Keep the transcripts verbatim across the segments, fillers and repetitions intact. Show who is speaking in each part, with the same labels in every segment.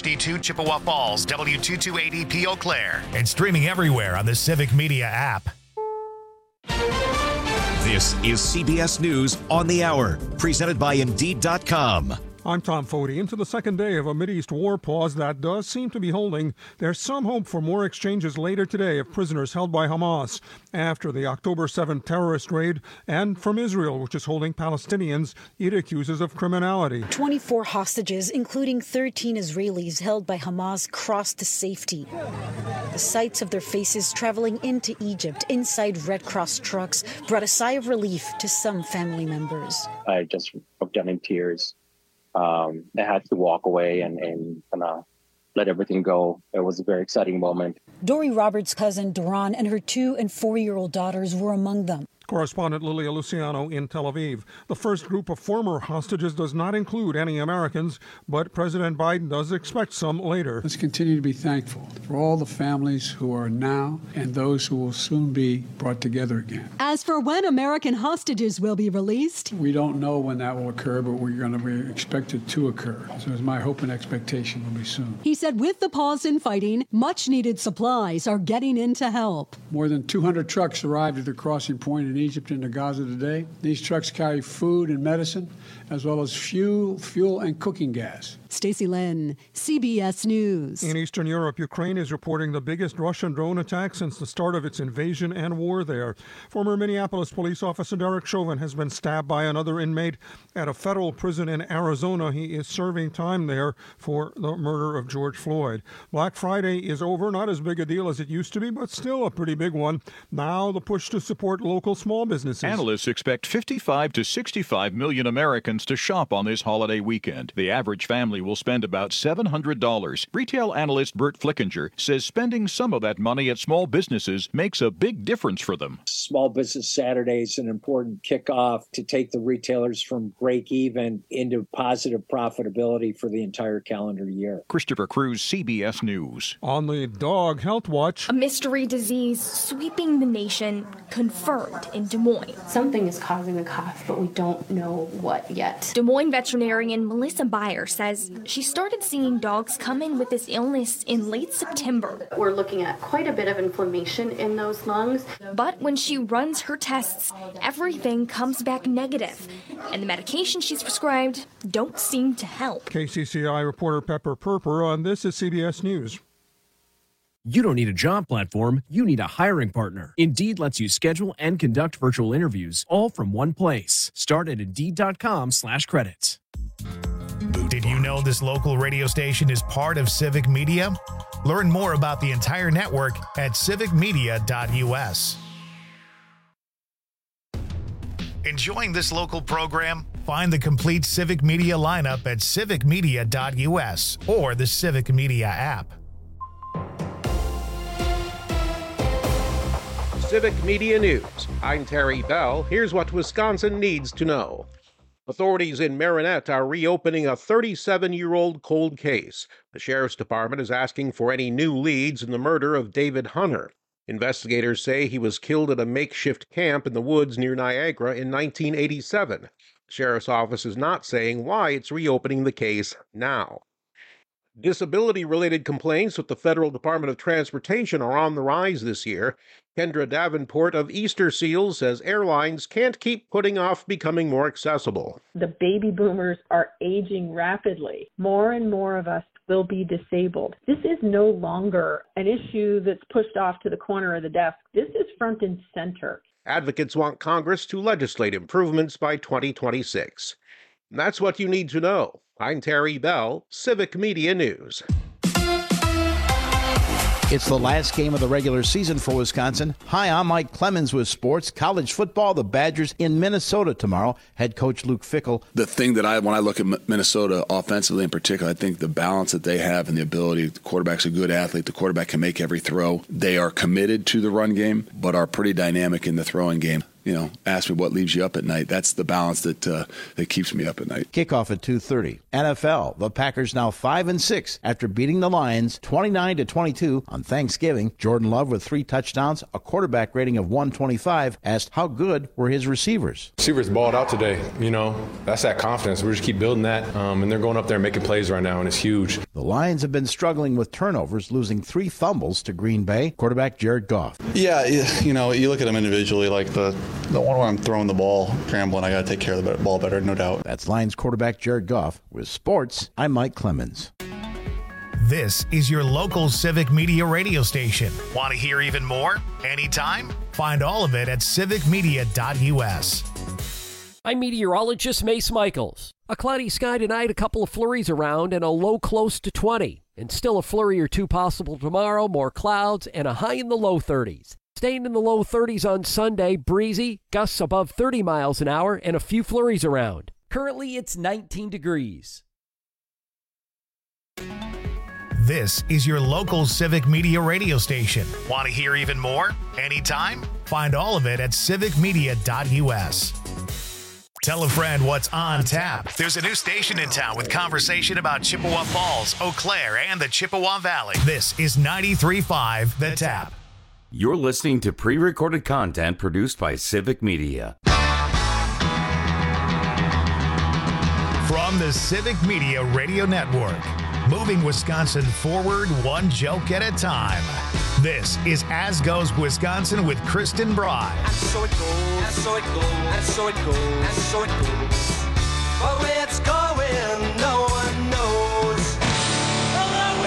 Speaker 1: fifty-two Chippewa Falls, W two two eighty P Eau Claire, and streaming everywhere on the Civic Media app.
Speaker 2: This is C B S News on the Hour, presented by Indeed dot com.
Speaker 3: I'm Tom Foti. Into the second day of a Mideast war pause that does seem to be holding, there's some hope for more exchanges later today of prisoners held by Hamas after the October seventh terrorist raid, and from Israel, which is holding Palestinians it accuses of criminality.
Speaker 4: twenty-four hostages, including thirteen Israelis held by Hamas, crossed to safety. The sights of their faces traveling into Egypt inside Red Cross trucks brought a sigh of relief to some family members.
Speaker 5: I just broke down in tears. Um, I had to walk away and, and kind of let everything go. It was a very exciting moment.
Speaker 4: Dory Roberts' cousin, Duran, and her two- and four-year-old daughters were among them.
Speaker 3: Correspondent Lilia Luciano in Tel Aviv. The first group of former hostages does not include any Americans, but President Biden does expect some later.
Speaker 6: Let's continue to be thankful for all the families who are now and those who will soon be brought together again.
Speaker 7: As for when American hostages will be released,
Speaker 6: we don't know when that will occur, but we're going to we expect it to occur. So it's my hope and expectation will be soon.
Speaker 7: He said with the pause in fighting, much needed supplies are getting in to help.
Speaker 6: More than two hundred trucks arrived at the crossing point in Egypt into Gaza today. These trucks carry food and medicine, as well as fuel, fuel and cooking gas.
Speaker 7: Stacey Lynn, C B S News.
Speaker 3: In Eastern Europe, Ukraine is reporting the biggest Russian drone attack since the start of its invasion and war there. Former Minneapolis police officer Derek Chauvin has been stabbed by another inmate at a federal prison in Arizona. He is serving time there for the murder of George Floyd. Black Friday is over, not as big a deal as it used to be, but still a pretty big one. Now the push to support local small businesses.
Speaker 8: Analysts expect fifty-five to sixty-five million Americans to shop on this holiday weekend. The average family will spend about seven hundred dollars. Retail analyst Bert Flickinger says spending some of that money at small businesses makes a big difference for them.
Speaker 9: Small Business Saturday is an important kickoff to take the retailers from break even into positive profitability for the entire calendar year.
Speaker 8: Christopher Cruz, C B S News.
Speaker 3: On the Dog Health Watch,
Speaker 10: a mystery disease sweeping the nation confirmed in Des Moines.
Speaker 11: Something is causing the cough, but we don't know what yet.
Speaker 10: Des Moines veterinarian Melissa Beyer says she started seeing dogs come in with this illness in late September.
Speaker 11: We're looking at quite a bit of inflammation in those lungs.
Speaker 10: But when she runs her tests, everything comes back negative, and the medication she's prescribed don't seem to help.
Speaker 3: K C C I reporter Pepper Purper on This is C B S News.
Speaker 12: You don't need a job platform, you need a hiring partner. Indeed lets you schedule and conduct virtual interviews all from one place. Start at Indeed.com slash credits.
Speaker 1: Did you know this local radio station is part of Civic Media? Learn more about the entire network at civic media dot u s. Enjoying this local program? Find the complete Civic Media lineup at civic media dot u s or the Civic Media app.
Speaker 13: Civic Media News. I'm Terry Bell. Here's what Wisconsin needs to know. Authorities in Marinette are reopening a thirty-seven-year-old cold case. The Sheriff's Department is asking for any new leads in the murder of David Hunter. Investigators say he was killed at a makeshift camp in the woods near Niagara in nineteen eighty-seven. The Sheriff's Office is not saying why it's reopening the case now. Disability-related complaints with the Federal Department of Transportation are on the rise this year. Kendra Davenport of Easter Seals says airlines can't keep putting off becoming more accessible.
Speaker 14: The baby boomers are aging rapidly. More and more of us will be disabled. This is no longer an issue that's pushed off to the corner of the desk. This is front and center.
Speaker 13: Advocates want Congress to legislate improvements by twenty twenty-six. And that's what you need to know. I'm Terry Bell, Civic Media News.
Speaker 15: It's the last game of the regular season for Wisconsin. Hi, I'm Mike Clemens with sports. College football, the Badgers in Minnesota tomorrow. Head coach Luke Fickell.
Speaker 16: The thing that I, when I look at Minnesota offensively in particular, I think the balance that they have and the ability, the quarterback's a good athlete, the quarterback can make every throw. They are committed to the run game, but are pretty dynamic in the throwing game. you know, ask me what leaves you up at night. That's the balance that uh, that keeps me up at night.
Speaker 15: Kickoff at two thirty. N F L, the Packers now five and six after beating the Lions twenty-nine to twenty-two on Thanksgiving. Jordan Love with three touchdowns, a quarterback rating of one twenty-five, asked how good were his receivers.
Speaker 17: Receivers balled out today. You know, that's that confidence. We just keep building that, um, and they're going up there and making plays right now, and it's huge.
Speaker 15: The Lions have been struggling with turnovers, losing three fumbles to Green Bay. Quarterback Jared Goff.
Speaker 18: Yeah, you know, you look at them individually, like the, the one where I'm throwing the ball, scrambling, I got to take care of the ball better, no doubt.
Speaker 15: That's Lions quarterback Jared Goff. With sports, I'm Mike Clemens.
Speaker 1: This is your local Civic Media radio station. Want to hear even more? Anytime? Find all of it at civic media dot u s.
Speaker 19: I'm meteorologist Mace Michaels. A cloudy sky tonight, a couple of flurries around, and a low close to twenty. And still a flurry or two possible tomorrow, more clouds, and a high in the low thirties. Staying in the low thirties on Sunday, breezy, gusts above thirty miles an hour, and a few flurries around. Currently, it's nineteen degrees.
Speaker 1: This is your local Civic Media radio station. Want to hear even more? Anytime? Find all of it at civic media dot u s. Tell a friend what's on tap. There's a new station in town with conversation about Chippewa Falls, Eau Claire, and the Chippewa Valley. This is ninety-three point five The Tap.
Speaker 20: You're listening to pre-recorded content produced by Civic Media.
Speaker 1: From the Civic Media Radio Network, moving Wisconsin forward one joke at a time. This is As Goes Wisconsin with Kristen Bry.
Speaker 21: And so it goes, and so it goes, and so it goes, and so it goes. But where it's going, no one knows. Hello,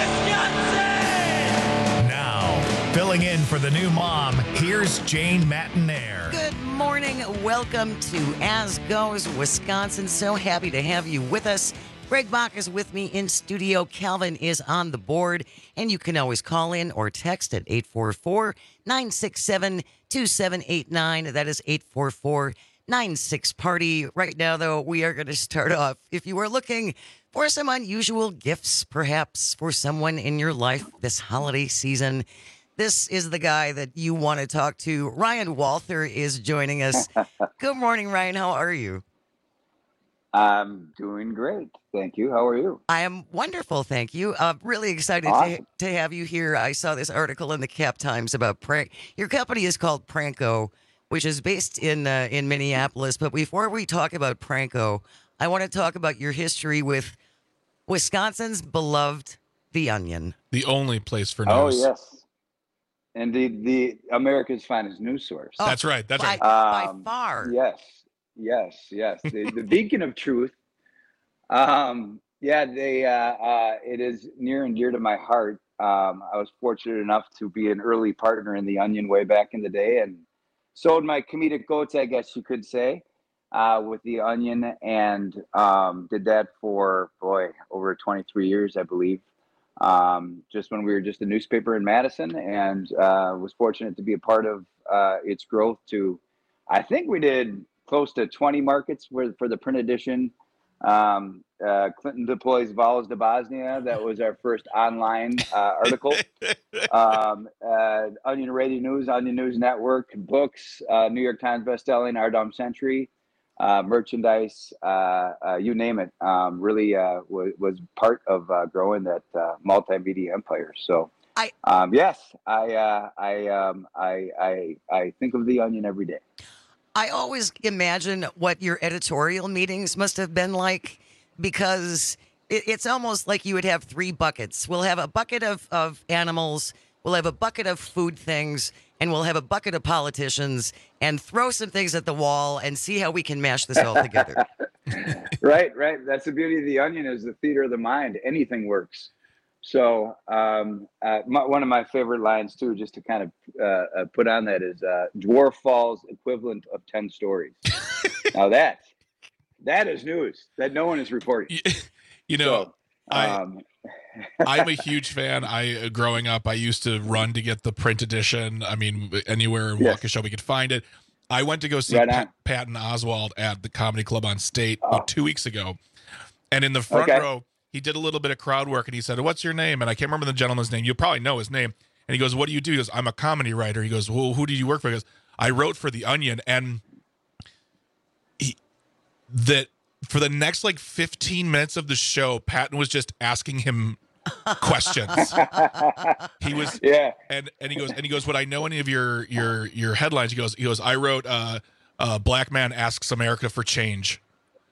Speaker 21: Wisconsin!
Speaker 1: Now, filling in for the new mom, here's Jane Matinaire.
Speaker 22: Good morning. Welcome to As Goes Wisconsin. So happy to have you with us. Greg Bach is with me in studio. Calvin is on the board. And you can always call in or text at eight four four, nine six seven, two seven eight nine. That is eight four four, nine six, party. Right now, though, we are going to start off. If you are looking for some unusual gifts, perhaps for someone in your life this holiday season, this is the guy that you want to talk to. Ryan Walther is joining us. Good morning, Ryan. How are you?
Speaker 23: I'm doing great. Thank you. How are you?
Speaker 22: I am wonderful. Thank you. Uh, really excited
Speaker 23: Awesome.
Speaker 22: to, to have you here. I saw this article in the Cap Times about prank. Your company is called Pranko, which is based in uh, in Minneapolis. But before we talk about Pranko, I want to talk about your history with Wisconsin's beloved The Onion.
Speaker 24: The only place for
Speaker 23: Oh,
Speaker 24: news.
Speaker 23: yes. Indeed, the America's finest news source.
Speaker 24: Oh, That's right. That's
Speaker 22: by,
Speaker 24: right.
Speaker 22: by
Speaker 23: Um,
Speaker 22: far.
Speaker 23: Yes. Yes. Yes. The, the beacon of truth. Um, yeah, they, uh, uh, it is near and dear to my heart. Um, I was fortunate enough to be an early partner in The Onion way back in the day and sowed my comedic oats, I guess you could say, uh, with The Onion, and um, did that for, boy, over twenty-three years, I believe. Um, just when we were just a newspaper in Madison, and uh, was fortunate to be a part of uh, its growth to, I think we did close to twenty markets for, for the print edition. Um, uh, Clinton deploys vows to Bosnia. That was our first online uh, article. um, uh, Onion Radio News, Onion News Network, books, uh, New York Times bestselling, Our Dumb Century, uh, merchandise, uh, uh, you name it. Um, really uh, was, was part of uh, growing that uh, multimedia empire. So,
Speaker 22: I,
Speaker 23: um, yes, I, uh, I, um, I, I, I think of The Onion every day.
Speaker 22: I always imagine what your editorial meetings must have been like, because it, it's almost like you would have three buckets. We'll have a bucket of, of animals, we'll have a bucket of food things, and we'll have a bucket of politicians, and throw some things at the wall and see how we can mash this all together.
Speaker 23: Right, right. That's the beauty of The Onion, is the theater of the mind. Anything works. So um, uh, my, one of my favorite lines, too, just to kind of uh, uh, put on that, is uh, Dwarf Falls equivalent of ten stories. Now that, that is news that no one is reporting.
Speaker 24: You know,
Speaker 23: so, um,
Speaker 24: I, I'm a huge fan. I, uh, growing up, I used to run to get the print edition. I mean, anywhere in
Speaker 23: Yes.
Speaker 24: Waukesha we could find it. I went to go see
Speaker 23: Right on.
Speaker 24: Pat, Patton Oswalt at the Comedy Club on State about two weeks ago. And in the front
Speaker 23: Okay.
Speaker 24: row, he did a little bit of crowd work, and he said, "What's your name?" And I can't remember the gentleman's name. You probably know his name. And he goes, "What do you do?" He goes, "I'm a comedy writer." He goes, "Well, who do you work for?" He goes, "I wrote for The Onion." And that for the next like fifteen minutes of the show, Patton was just asking him questions. He was
Speaker 23: yeah,
Speaker 24: and and he goes and he goes. Would I know any of your your your headlines? He goes. He goes. I wrote. Uh, uh, Black man asks America for change.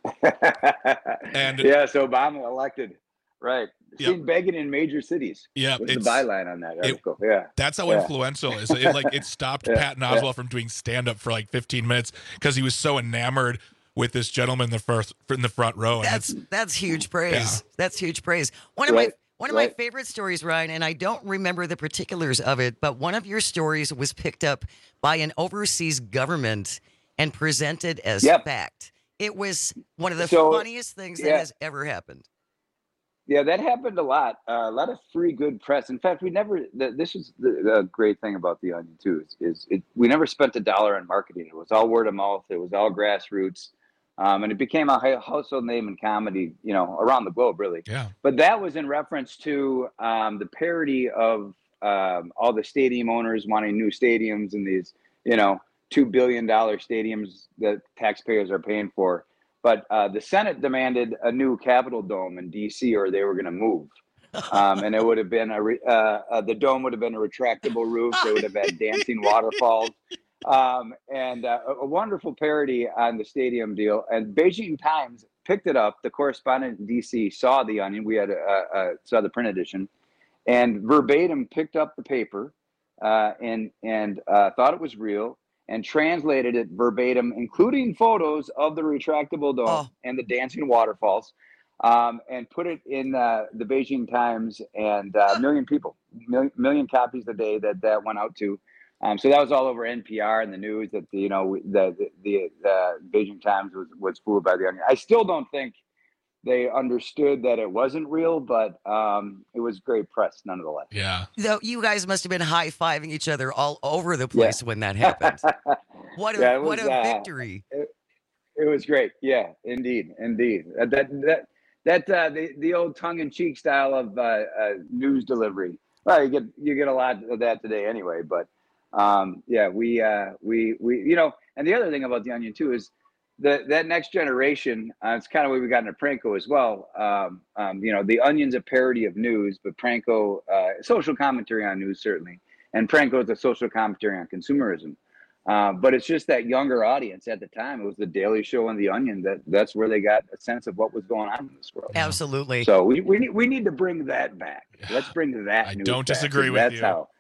Speaker 24: And
Speaker 23: yeah, so Obama elected, right?
Speaker 24: Yeah.
Speaker 23: Seen begging in major cities.
Speaker 24: Yeah,
Speaker 23: was the
Speaker 24: it's-
Speaker 23: byline on that
Speaker 24: it-
Speaker 23: article. yeah,
Speaker 24: That's how
Speaker 23: Yeah.
Speaker 24: influential it is. It like it stopped
Speaker 23: Yeah,
Speaker 24: Patton
Speaker 23: yeah.
Speaker 24: Oswalt from doing stand up for like fifteen minutes because he was so enamored with this gentleman in the first in the front row. And
Speaker 22: That's
Speaker 24: it's-
Speaker 22: that's huge praise.
Speaker 24: Yeah.
Speaker 22: That's huge praise. One of my
Speaker 23: Right,
Speaker 22: one of my
Speaker 23: right.
Speaker 22: favorite stories, Ryan, and I don't remember the particulars of it, but one of your stories was picked up by an overseas government and presented as
Speaker 23: Yep.
Speaker 22: fact. It was one of the
Speaker 23: So,
Speaker 22: funniest things that
Speaker 23: yeah.
Speaker 22: has ever happened.
Speaker 23: Yeah, that happened a lot. Uh, a lot of free good press. In fact, we never. The, this is the, the great thing about the Onion too. Is, is it, we never spent a dollar on marketing. It was all word of mouth. It was all grassroots, um, and it became a hi- household name in comedy. You know, around the globe, really.
Speaker 24: Yeah.
Speaker 23: But that was in reference to um, the parody of um, all the stadium owners wanting new stadiums and these, you know, two billion dollar stadiums that taxpayers are paying for. But uh, the Senate demanded a new Capitol dome in D C, or they were going to move. Um, and it would have been a re- uh, uh, the dome would have been a retractable roof. They would have had dancing waterfalls, um, and uh, a, a wonderful parody on the stadium deal. And Beijing Times picked it up. The correspondent in D C saw the Onion. We had uh, uh, saw the print edition, and verbatim picked up the paper uh, and and uh, thought it was real, and translated it verbatim, including photos of the retractable dome
Speaker 22: Oh.
Speaker 23: and the dancing waterfalls, um, and put it in uh, the Beijing Times, and uh, a million people, million, million copies a day that that went out to. Um, so that was all over N P R and the news that the, you know the the, the, the Beijing Times was was fooled by the Onion. I still don't think they understood that it wasn't real, but um, it was great press nonetheless.
Speaker 24: Yeah.
Speaker 22: Though you guys must have been high fiving each other all over the place when that happened. What a
Speaker 23: Yeah, it
Speaker 22: what
Speaker 23: was,
Speaker 22: a
Speaker 23: uh,
Speaker 22: victory!
Speaker 23: It, it was great. Yeah, indeed, indeed. Uh, that that that uh, the the old tongue in cheek style of uh, uh, news delivery. Well, you get you get a lot of that today anyway. But um, yeah, we uh, we we you know, and the other thing about the Onion too is the that next generation. Uh, it's kind of what we got into Pranko as well. Um, um, you know, the Onion's a parody of news, but Pranko uh, social commentary on news certainly, and Pranko is a social commentary on consumerism. Uh, but it's just that younger audience at the time. It was the Daily Show and the Onion that that's where they got a sense of what was going on in this world.
Speaker 22: Absolutely.
Speaker 23: So we we need, we need to bring that back. Let's bring that.
Speaker 24: I
Speaker 23: news
Speaker 24: don't
Speaker 23: back,
Speaker 24: disagree
Speaker 23: and
Speaker 24: with
Speaker 23: that's
Speaker 24: you.
Speaker 23: How.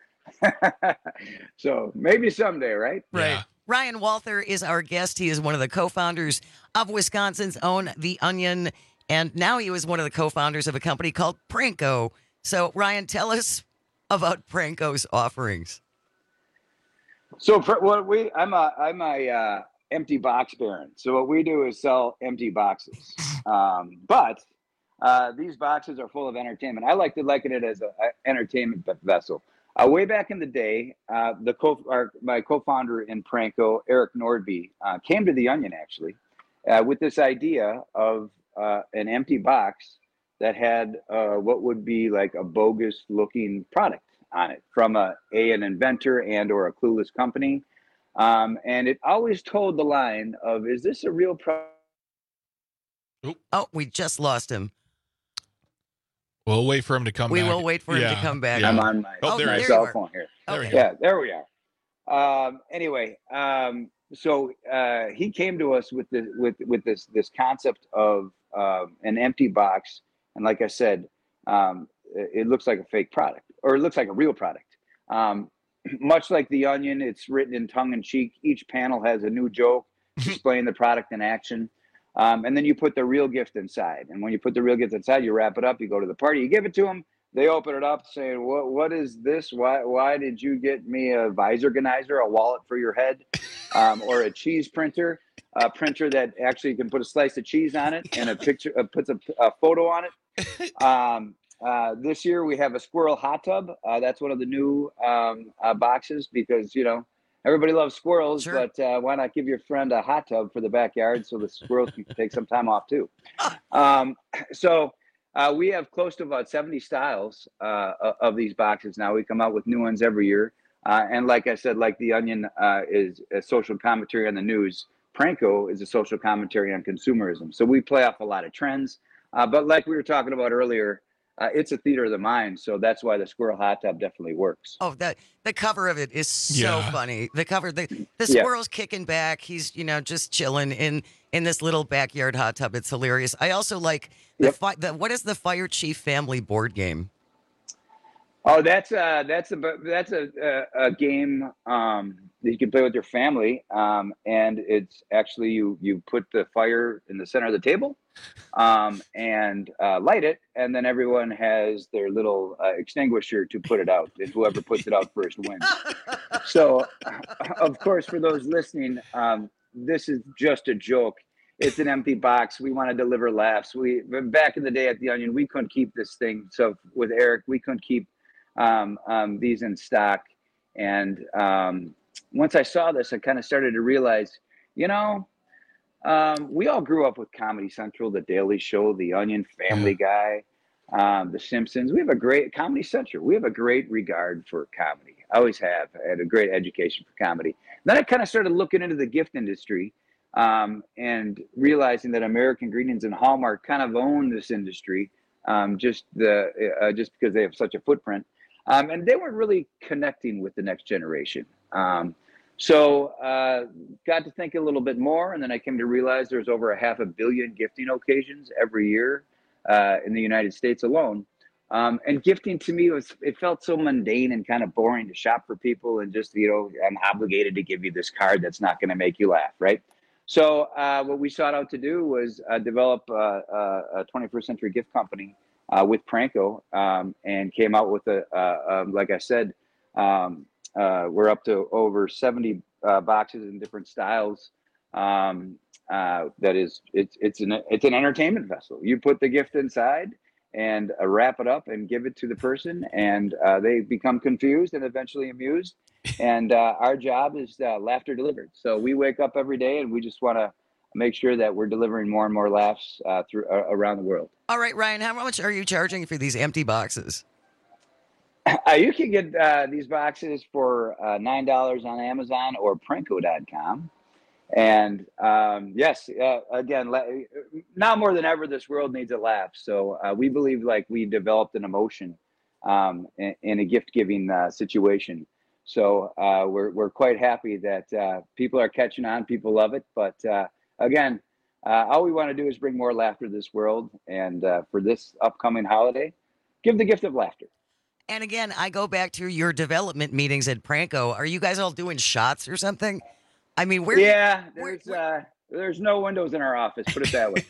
Speaker 23: So maybe someday, right?
Speaker 22: Right. Ryan Walther is our guest. He is one of the co-founders of Wisconsin's own The Onion, and now he was one of the co-founders of a company called Pranko. So, Ryan, tell us about Pranko's offerings.
Speaker 23: So for what we, I'm a I'm a uh, empty box baron. So what we do is sell empty boxes. Um, but uh, these boxes are full of entertainment. I like to liken it as an entertainment vessel. Uh, way back in the day, uh, the co our, my co-founder in Pranko, Eric Nordby, uh, came to the Onion actually uh, with this idea of uh, an empty box that had uh, what would be like a bogus looking product on it from a, a an inventor and or a clueless company, um, and it always told the line of, "Is this a real product?"
Speaker 22: Oh, we just lost him.
Speaker 24: We'll wait for him to come
Speaker 22: We
Speaker 24: back.
Speaker 22: will wait for him to
Speaker 24: Yeah.
Speaker 22: come back.
Speaker 23: I'm on my,
Speaker 24: Oh, there
Speaker 23: my
Speaker 24: he is.
Speaker 23: cell
Speaker 22: you are.
Speaker 23: phone here.
Speaker 24: There we
Speaker 22: Okay.
Speaker 24: go.
Speaker 23: Yeah, there we are. Um, anyway, um, so uh, he came to us with the with with this this concept of um an empty box, and like I said, um, it, it looks like a fake product, or it looks like a real product. Um, much like the Onion, it's written in tongue in cheek. Each panel has a new joke displaying the product in action. Um, and then you put the real gift inside. And when you put the real gift inside, you wrap it up, you go to the party, you give it to them. They open it up saying, what, what is this? Why, why did you get me a visor organizer, a wallet for your head, um, or a cheese printer, a printer that actually can put a slice of cheese on it and a picture, uh, puts a, a photo on it. Um, uh, this year we have a squirrel hot tub. Uh, that's one of the new um, uh, boxes because, you know, everybody loves squirrels,
Speaker 22: Sure.
Speaker 23: but uh, why not give your friend a hot tub for the backyard so the squirrels can take some time off too? Um, so uh, we have close to about seventy styles uh, of these boxes now. We come out with new ones every year. Uh, and like I said, like the Onion uh, is a social commentary on the news, Pranko is a social commentary on consumerism. So we play off a lot of trends. Uh, but like we were talking about earlier, uh, it's a theater of the mind. So that's why the squirrel hot tub definitely works.
Speaker 22: Oh, the the cover of it is so
Speaker 24: Yeah.
Speaker 22: funny. The cover, the the
Speaker 23: Yeah.
Speaker 22: squirrel's kicking back. He's, you know, just chilling in in this little backyard hot tub. It's hilarious. I also like the,
Speaker 23: Yep.
Speaker 22: fi- the what is the Fire Chief family board game?
Speaker 23: Oh, that's uh that's a that's a a, a game um, that you can play with your family, um, and it's actually you you put the fire in the center of the table, um, and uh, light it, and then everyone has their little uh, extinguisher to put it out, and whoever puts it out first wins. So, of course, for those listening, um, this is just a joke. It's an empty box. We want to deliver laughs. We back in the day at the Onion, we couldn't keep this thing. So with Eric, we couldn't keep um, um, these in stock. And um, once I saw this, I kind of started to realize, you know, um, we all grew up with Comedy Central, The Daily Show, The Onion, Family Guy, um, The Simpsons. We have a great Comedy Central. We have a great regard for comedy. I always have. I had a great education for comedy. Then I kind of started looking into the gift industry. Um, and realizing that American Ingredients and Hallmark kind of own this industry, um, just the uh, just because they have such a footprint, um, and they weren't really connecting with the next generation. Um, so uh, got to think a little bit more, and then I came to realize there's over a half a billion gifting occasions every year uh, in the United States alone. Um, and gifting to me was, it felt so mundane and kind of boring to shop for people, and just, you know, I'm obligated to give you this card that's not going to make you laugh, right? So uh, what we sought out to do was uh, develop uh, uh, a twenty-first century gift company uh, with Pranko, um, and came out with a, uh, um, like I said, um, uh, we're up to over seventy uh, boxes in different styles. Um, uh, that is, it's it's an it's an entertainment vessel. You put the gift inside and uh, wrap it up and give it to the person, and uh, they become confused and eventually amused. And uh, our job is uh, laughter delivered. So we wake up every day and we just want to make sure that we're delivering more and more laughs uh, through uh, around the world.
Speaker 22: All right, Ryan, how much are you charging for these empty boxes?
Speaker 23: Uh, you can get uh, these boxes for uh, nine dollars on Amazon or Pranko dot com. And um, yes, uh, again, la- now more than ever, this world needs a laugh. So uh, we believe like we developed an emotion um, in, in a gift-giving uh, situation. So uh, we're we're quite happy that uh, people are catching on. People love it. But uh, again, uh, all we want to do is bring more laughter to this world. And uh, for this upcoming holiday, give the gift of laughter.
Speaker 22: And again, I go back to your development meetings at Pranko. Are you guys all doing shots or something? I mean, where?
Speaker 23: Yeah, there's uh, there's no windows in our office. Put it that way.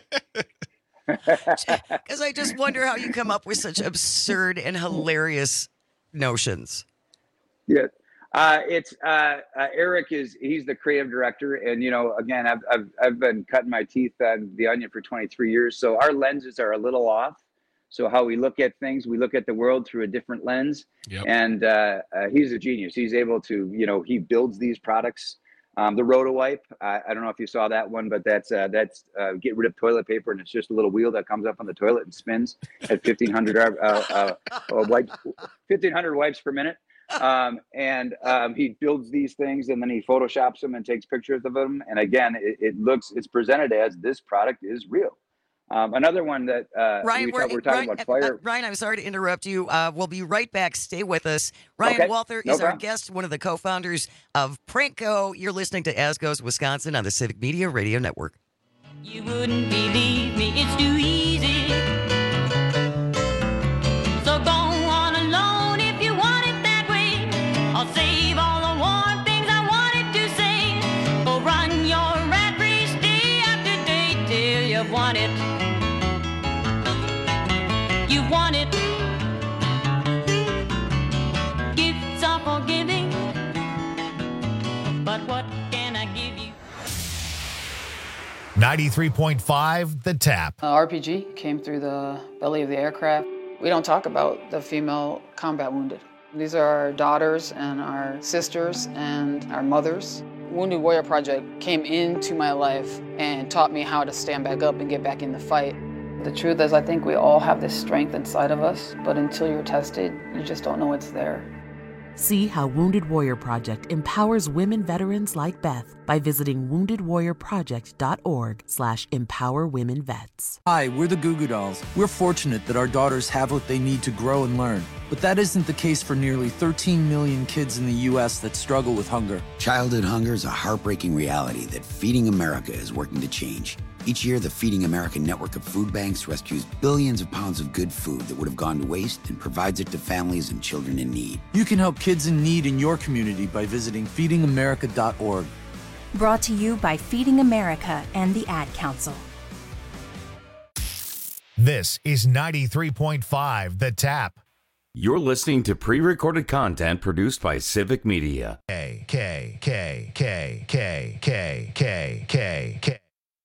Speaker 22: Because I just wonder how you come up with such absurd and hilarious notions.
Speaker 23: Yeah, uh, it's uh, uh, Eric is he's the creative director, and you know, again, I've I've I've been cutting my teeth on the Onion for twenty-three years, so our lenses are a little off. So how we look at things, we look at the world through a different lens.
Speaker 24: Yep.
Speaker 23: And uh, uh, he's a genius. He's able to, you know, he builds these products. Um, the Roto-Wipe, I, I don't know if you saw that one, but that's uh, that's uh, get rid of toilet paper, and it's just a little wheel that comes up on the toilet and spins at fifteen hundred uh, uh, uh, wipes, fifteen hundred wipes per minute. Um, and um, he builds these things, and then he photoshops them and takes pictures of them. And again, it, it looks, it's presented as this product is real. Um, another one that uh,
Speaker 22: Ryan,
Speaker 23: we
Speaker 22: we're,
Speaker 23: talk, we're talking
Speaker 22: Ryan,
Speaker 23: about fire.
Speaker 22: uh, Ryan, I'm sorry to interrupt you. Uh, we'll be right back. Stay with us. Ryan
Speaker 23: Okay,
Speaker 22: Walther
Speaker 23: no
Speaker 22: is our
Speaker 23: problem.
Speaker 22: guest, one of the co-founders of Pranko. You're listening to As Goes Wisconsin on the Civic Media Radio Network.
Speaker 21: You wouldn't believe me, it's too easy. So go on alone if you want it that way. I'll save all the warm things I wanted to say. Go run your rat race day after day till you've won it. You've won it. Gifts are for giving, but what can I give you?
Speaker 1: ninety-three point five The Tap.
Speaker 2: Uh, R P G came through the belly of the aircraft. We don't talk about the female combat wounded. These are our daughters and our sisters and our mothers. Wounded Warrior Project came into my life and taught me how to stand back up and get back in the fight. The truth is, I think we all have this strength inside of us, but until you're tested, you just don't know it's there.
Speaker 4: See how Wounded Warrior Project empowers women veterans like Beth by visiting wounded warrior project dot org slash empower women vets.
Speaker 5: Hi, we're the Goo Goo Dolls. We're fortunate that our daughters have what they need to grow and learn. But that isn't the case for nearly thirteen million kids in the U S that struggle with hunger.
Speaker 6: Childhood hunger is a heartbreaking reality that Feeding America is working to change. Each year, the Feeding America network of food banks rescues billions of pounds of good food that would have gone to waste and provides it to families and children in need.
Speaker 5: You can help kids in need in your community by visiting feeding america dot org.
Speaker 7: Brought to you by Feeding America and the Ad Council.
Speaker 1: This is ninety-three point five The Tap.
Speaker 20: You're listening to pre-recorded content produced by Civic Media.
Speaker 1: K, K, K, K, K, K, K, K, K.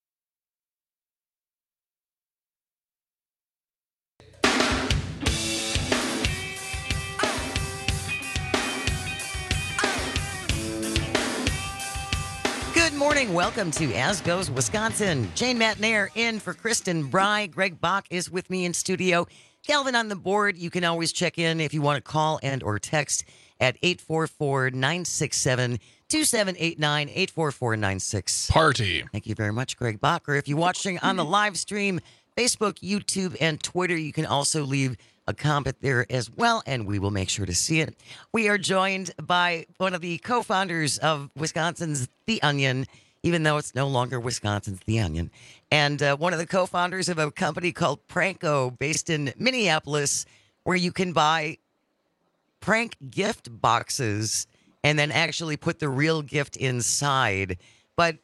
Speaker 22: Good morning. Welcome to As Goes Wisconsin. Jane Matnair in for Kristen Bry. Greg Bach is with me in studio. Calvin on the board. You can always check in if you want to call and or text at eight four four, nine six seven, two seven eight nine, eight four four nine six.
Speaker 24: Party.
Speaker 22: Thank you very much, Greg Bach. Or if you're watching on the live stream, Facebook, YouTube, and Twitter, you can also leave a comment there as well, and we will make sure to see it. We are joined by one of the co-founders of Wisconsin's The Onion, even though it's no longer Wisconsin's The Onion, and uh, one of the co-founders of a company called Pranko, based in Minneapolis, where you can buy prank gift boxes and then actually put the real gift inside. But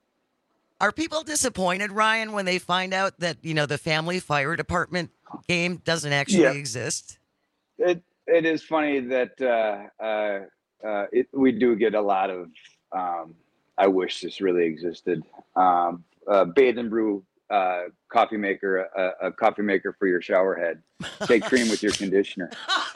Speaker 22: are people disappointed, Ryan, when they find out that, you know, the family fire department game doesn't actually
Speaker 23: Yeah.
Speaker 22: exist?
Speaker 23: It it is funny that uh, uh, uh, it, we do get a lot of um, I wish this really existed. Um, uh, bathe and brew uh, coffee maker, a, a coffee maker for your shower head. Take cream with your conditioner.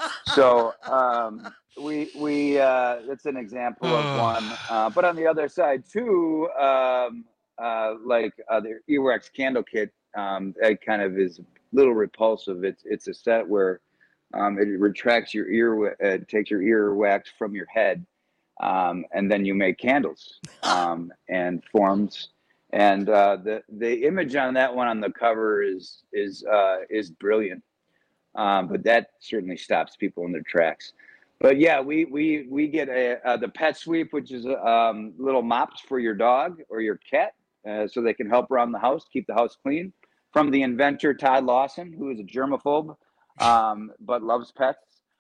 Speaker 23: So um, we we uh, that's an example of one. Uh, but on the other side too, um, uh, like uh, the earwax candle kit, um, that kind of is a little repulsive. It's it's a set where um, it retracts your ear, uh, takes your ear wax from your head, um, and then you make candles um, and forms. And uh, the the image on that one on the cover is is uh, is brilliant, um, but that certainly stops people in their tracks. But yeah, we we we get a uh, the pet sweep, which is um, little mops for your dog or your cat, uh, so they can help around the house, keep the house clean. From the inventor Todd Lawson, who is a germaphobe, um, but loves pets.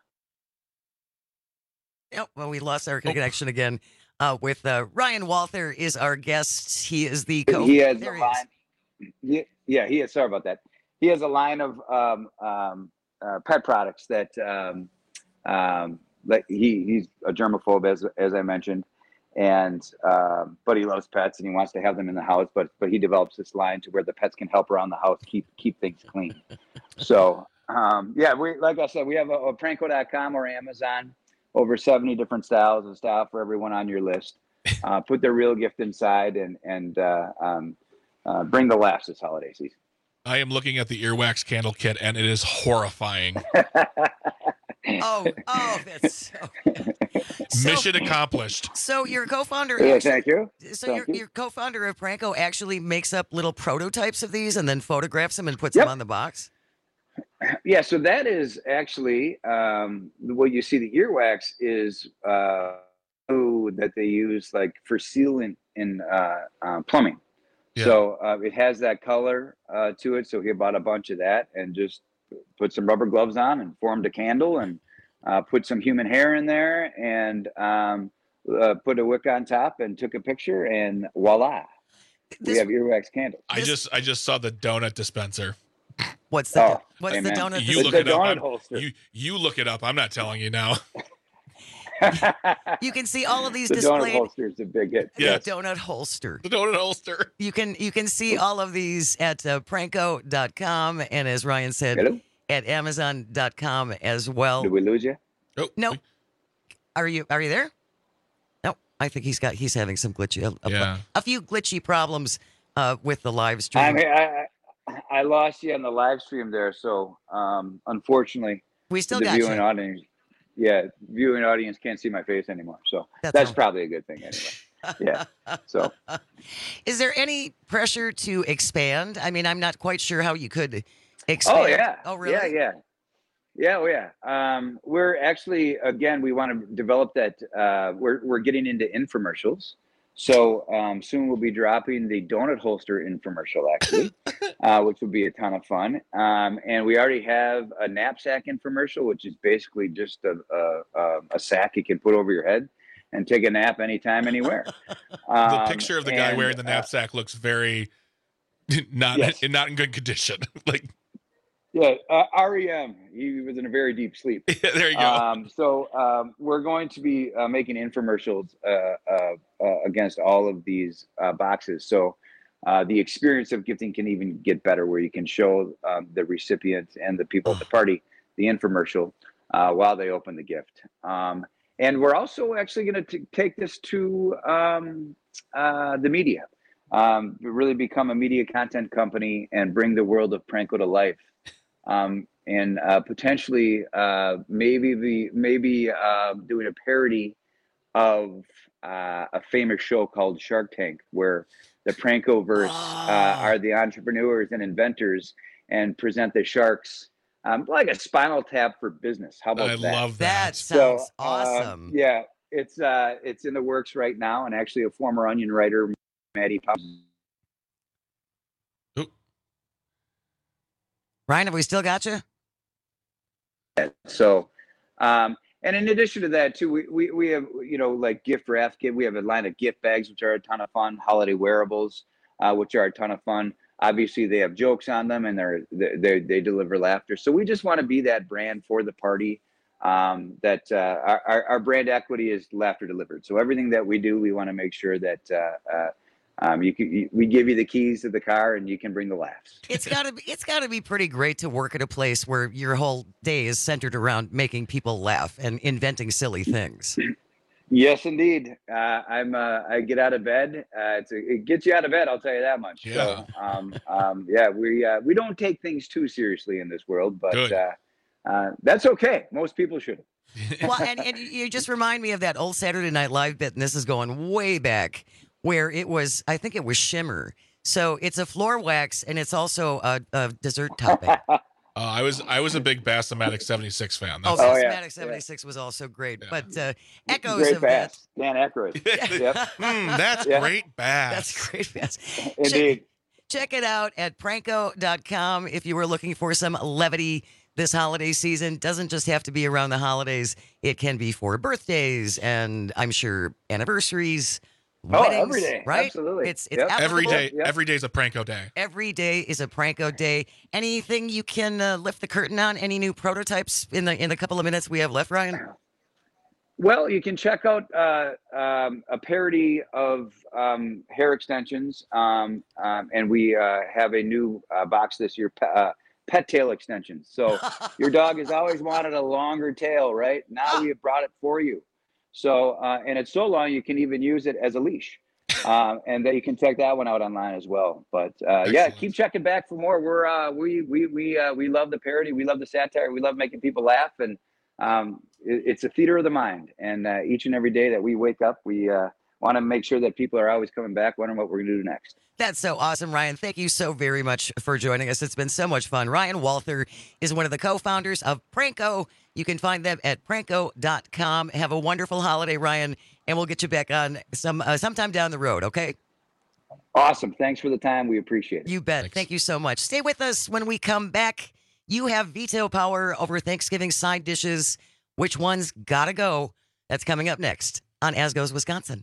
Speaker 22: Yep. Well, we lost our connection again. Uh, with uh, Ryan Walther is our guest. He is the co.
Speaker 23: He has
Speaker 22: there
Speaker 23: a
Speaker 22: he
Speaker 23: line.
Speaker 22: is.
Speaker 23: Yeah, yeah, he is. Sorry about that. He has a line of um, um, uh, pet products that um, um, like he he's a germaphobe, as as I mentioned, and um, but he loves pets and he wants to have them in the house. But but he develops this line to where the pets can help around the house, keep keep things clean. So um, yeah, we like I said, we have a, a pranko dot com or Amazon. Over seventy different styles of style for everyone on your list. Uh, put their real gift inside and and uh, um, uh, bring the laughs this holiday season.
Speaker 24: I am looking at the earwax candle kit, and it is horrifying.
Speaker 22: oh, oh, that's so...
Speaker 24: Mission so, accomplished.
Speaker 22: So your co-founder,
Speaker 23: yeah,
Speaker 22: actually,
Speaker 23: thank you.
Speaker 22: So
Speaker 23: thank
Speaker 22: your
Speaker 23: you.
Speaker 22: your co-founder of Pranko actually makes up little prototypes of these and then photographs them and puts
Speaker 23: Yep.
Speaker 22: them on the box.
Speaker 23: Yeah, so that is actually um, what you see. The earwax is uh, glue that they use like for sealant in uh, uh, plumbing.
Speaker 24: Yeah.
Speaker 23: So uh, it has that color uh, to it. So he bought a bunch of that and just put some rubber gloves on and formed a candle and uh, put some human hair in there and um, uh, put a wick on top and took a picture and voila,
Speaker 22: This-
Speaker 23: we have earwax candles.
Speaker 24: I just I just saw the donut dispenser.
Speaker 22: What's the
Speaker 23: Oh,
Speaker 22: what's
Speaker 23: hey,
Speaker 22: the
Speaker 23: man.
Speaker 22: donut?
Speaker 24: You
Speaker 23: The-
Speaker 24: look
Speaker 23: the
Speaker 24: it up.
Speaker 23: donut
Speaker 24: I'm-
Speaker 23: holster.
Speaker 24: You you look it up. I'm not telling you now.
Speaker 22: You can see all of these
Speaker 23: The donut
Speaker 22: displayed.
Speaker 23: holster is a big hit.
Speaker 22: The
Speaker 24: Yes.
Speaker 22: donut holster.
Speaker 24: The donut holster.
Speaker 22: You can you can see all of these at uh, pranko dot com and as Ryan said,
Speaker 23: Hello?
Speaker 22: at amazon dot com as well.
Speaker 23: Did we lose you?
Speaker 24: Oh,
Speaker 22: No. Are you are you there? No, I think he's got he's having some glitchy a, a-
Speaker 24: Yeah.
Speaker 22: a few glitchy problems uh, with the live stream.
Speaker 23: I mean, I, I, I lost you on the live stream there, so um, unfortunately,
Speaker 22: we still
Speaker 23: the
Speaker 22: got
Speaker 23: viewing
Speaker 22: you.
Speaker 23: audience, yeah, viewing audience can't see my face anymore. So
Speaker 22: That's
Speaker 23: that's
Speaker 22: all.
Speaker 23: probably a good thing anyway. Yeah. So
Speaker 22: Is there any pressure to expand? I mean, I'm not quite sure how you could expand.
Speaker 23: Oh yeah.
Speaker 22: Oh really?
Speaker 23: Yeah, yeah. Yeah, oh yeah. Um, we're actually, again, we want to develop that. Uh, we're we're getting into infomercials. So um, soon we'll be dropping the donut holster infomercial, actually, uh, which will be a ton of fun. Um, and we already have a knapsack infomercial, which is basically just a a, a sack you can put over your head and take a nap anytime, anywhere. Um,
Speaker 24: The picture of the guy
Speaker 23: and,
Speaker 24: wearing the
Speaker 23: uh,
Speaker 24: knapsack looks very not
Speaker 23: Yes.
Speaker 24: not in good condition. Like
Speaker 23: Yeah, uh, R E M. He was in a very deep sleep.
Speaker 24: there you go.
Speaker 23: Um, so um, we're going to be uh, making infomercials uh, uh, uh, against all of these uh, boxes. So uh, the experience of gifting can even get better, where you can show um, the recipient and the people at the party the infomercial uh, while they open the gift. Um, and we're also actually going to take this to um, uh, the media, um, really become a media content company and bring the world of Pranko to life. Um, and uh, potentially uh, maybe the maybe uh, doing a parody of uh, a famous show called Shark Tank, where the Prankoverse uh, are the entrepreneurs and inventors and present the sharks um, like a Spinal Tap for business. How about
Speaker 24: I
Speaker 23: that?
Speaker 24: love
Speaker 22: That
Speaker 24: that.
Speaker 22: sounds
Speaker 23: So,
Speaker 22: awesome.
Speaker 23: Um, yeah, it's uh, it's in the works right now, and actually a former Onion writer, Maddie Pop.
Speaker 22: Ryan, have we still got you?
Speaker 23: So, um, and in addition to that, too, we, we, we have, you know, like gift wrap kit. We have a line of gift bags, which are a ton of fun. Holiday wearables, uh, which are a ton of fun. Obviously, they have jokes on them, and they're they they deliver laughter. So we just want to be that brand for the party. Um, that uh, our, our our brand equity is laughter delivered. So everything that we do, we want to make sure that uh, uh, um, you can. You, we give you the keys to the car, and you can bring the laughs.
Speaker 22: It's gotta be it's gotta be pretty great to work at a place where your whole day is centered around making people laugh and inventing silly things.
Speaker 23: Yes, indeed. Uh, I'm. Uh, I get out of bed. Uh, it's a, it gets you out of bed. I'll tell you that much.
Speaker 24: Yeah.
Speaker 23: So, um, um, yeah, we uh, we don't take things too seriously in this world, but
Speaker 24: Good.
Speaker 23: uh, uh, that's okay. Most people should.
Speaker 22: Well, and, and you just remind me of that old Saturday Night Live bit, and this is going way back, where it was, I think it was Shimmer. So it's a floor wax, and it's also a, a dessert topping.
Speaker 24: Uh, I was I was a big Bassomatic seventy-six fan.
Speaker 22: Oh,
Speaker 24: That's
Speaker 23: Oh, yeah,
Speaker 22: Bassomatic seventy-six was also great.
Speaker 24: Yeah.
Speaker 22: But uh, echoes
Speaker 23: Great
Speaker 22: of that.
Speaker 23: bass. Dan Aykroyd. Yep.
Speaker 24: Mm, that's
Speaker 23: Yeah.
Speaker 24: great bass.
Speaker 22: That's great. Bass.
Speaker 23: Indeed.
Speaker 22: Check it out at pranko dot com if you were looking for some levity this holiday season. Doesn't just have to be around the holidays. It can be for birthdays and I'm sure anniversaries,
Speaker 23: Oh,
Speaker 22: weddings,
Speaker 23: every day.
Speaker 22: right?
Speaker 23: Absolutely.
Speaker 22: It's it's
Speaker 23: Yep.
Speaker 24: Every
Speaker 22: applicable.
Speaker 24: day,
Speaker 23: Yep.
Speaker 24: every day's a Pranko day.
Speaker 22: Every day is a Pranko day. Anything you can uh, lift the curtain on? Any new prototypes in the in the couple of minutes we have left, Ryan?
Speaker 23: Well, you can check out uh, um, a parody of um, hair extensions, um, um, and we uh, have a new uh, box this year, pe- uh, pet tail extensions. So your dog has always wanted a longer tail, right? Now we have brought it for you. So, uh, and it's so long you can even use it as a leash, um, and then you can check that one out online as well. But uh, yeah,
Speaker 24: Excellent.
Speaker 23: keep checking back for more. We're uh, we we we uh, we love the parody, we love the satire, we love making people laugh, and um, it, it's a theater of the mind. And uh, each and every day that we wake up, we uh, want to make sure that people are always coming back, wondering what we're going to do next.
Speaker 22: That's so awesome, Ryan. Thank you so very much for joining us. It's been so much fun. Ryan Walther is one of the co-founders of Pranko. You can find them at pranko dot com. Have a wonderful holiday, Ryan, and we'll get you back on some uh, sometime down the road, okay?
Speaker 23: Awesome. Thanks for the time. We appreciate it.
Speaker 22: You bet.
Speaker 24: Thanks.
Speaker 22: Thank you so much. Stay with us when we come back. You have veto power over Thanksgiving side dishes. Which one's gotta go? That's coming up next on As Goes Wisconsin.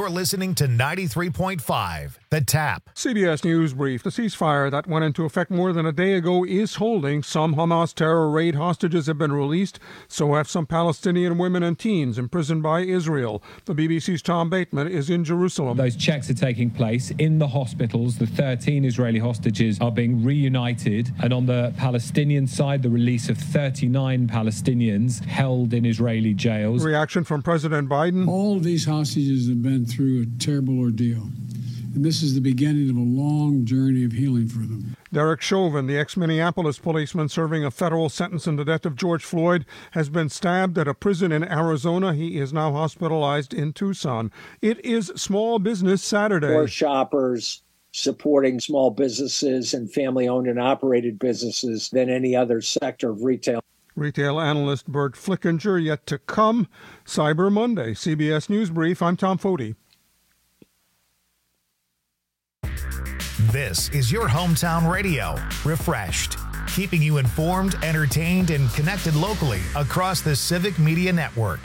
Speaker 1: You're listening to ninety-three point five, The Tap.
Speaker 3: C B S News Brief. The ceasefire that went into effect more than a day ago is holding. Some Hamas terror raid hostages have been released. So have some Palestinian women and teens imprisoned by Israel. The B B C's Tom Bateman is in Jerusalem.
Speaker 8: Those checks are taking place in the hospitals. The thirteen Israeli hostages are being reunited. And on the Palestinian side, the release of thirty-nine Palestinians held in Israeli jails.
Speaker 3: Reaction from President Biden.
Speaker 9: All of these hostages have been through a terrible ordeal. And this is the beginning of a long journey of healing for them.
Speaker 3: Derek Chauvin, the ex-Minneapolis policeman serving a federal sentence in the death of George Floyd, has been stabbed at a prison in Arizona. He is now hospitalized in Tucson. It is Small Business Saturday.
Speaker 10: For shoppers supporting small businesses and family-owned and operated businesses than any other sector of retail.
Speaker 3: Retail analyst Bert Flickinger yet to come. Cyber Monday. C B S News Brief. I'm Tom Foti.
Speaker 1: This is your hometown radio. Refreshed. Keeping you informed, entertained, and connected locally across the Civic Media Network.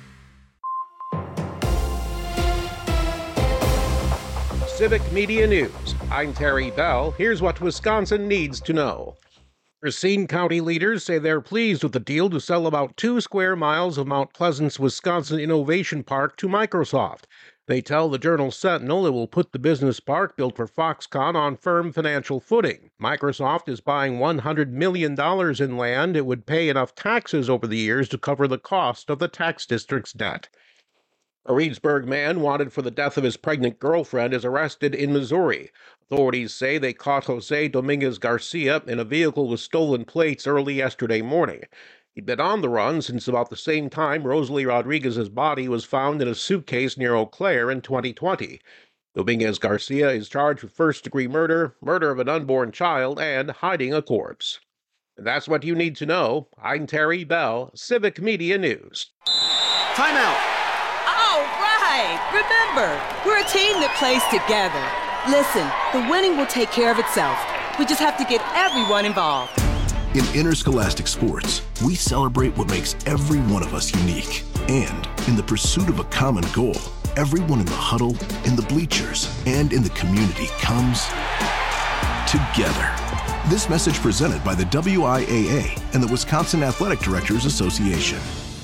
Speaker 13: Civic Media News. I'm Terry Bell. Here's what Wisconsin needs to know. Racine County leaders say they're pleased with the deal to sell about two square miles of Mount Pleasant's Wisconsin Innovation Park to Microsoft. They tell the Journal Sentinel it will put the business park built for Foxconn on firm financial footing. Microsoft is buying one hundred million dollars in land. It would pay enough taxes over the years to cover the cost of the tax district's debt. A Reedsburg man wanted for the death of his pregnant girlfriend is arrested in Missouri. Authorities say they caught Jose Dominguez Garcia in a vehicle with stolen plates early yesterday morning. He'd been on the run since about the same time Rosalie Rodriguez's body was found in a suitcase near Eau Claire in twenty twenty. Dominguez Garcia is charged with first-degree murder, murder of an unborn child, and hiding a corpse. And that's what you need to know. I'm Terry Bell, Civic Media News.
Speaker 11: Timeout.
Speaker 25: All right. Remember, we're a team that plays together. Listen, the winning will take care of itself. We just have to get everyone involved.
Speaker 26: In interscholastic sports, we celebrate what makes every one of us unique. And in the pursuit of a common goal, everyone in the huddle, in the bleachers, and in the community comes together. This message presented by the W I A A and the Wisconsin Athletic Directors Association.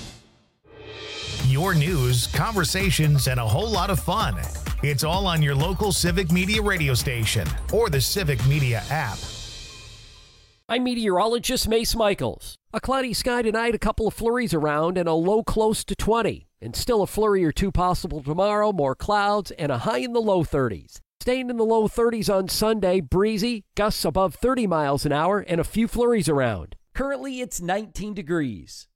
Speaker 1: Your news, conversations, and a whole lot of fun. It's all on your local Civic Media radio station or the Civic Media app.
Speaker 19: I'm meteorologist Mace Michaels. A cloudy sky tonight, a couple of flurries around, and a low close to twenty. And still a flurry or two possible tomorrow, more clouds, and a high in the low thirties. Staying in the low thirties on Sunday, breezy, gusts above thirty miles an hour, and a few flurries around. Currently, it's nineteen degrees.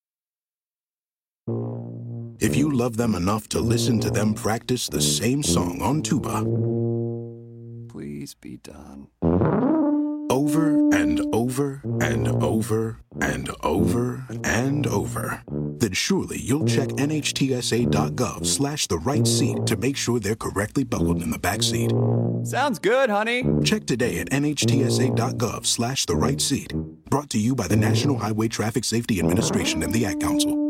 Speaker 26: If you love them enough to listen to them practice the same song on tuba,
Speaker 27: please be done.
Speaker 26: Over and over and over and over and over, then surely you'll check nhtsa.gov slash the right seat to make sure they're correctly buckled in the back seat.
Speaker 27: Sounds good, honey.
Speaker 26: Check today at nhtsa.gov slash the right seat. Brought to you by the National Highway Traffic Safety Administration and the Ad Council.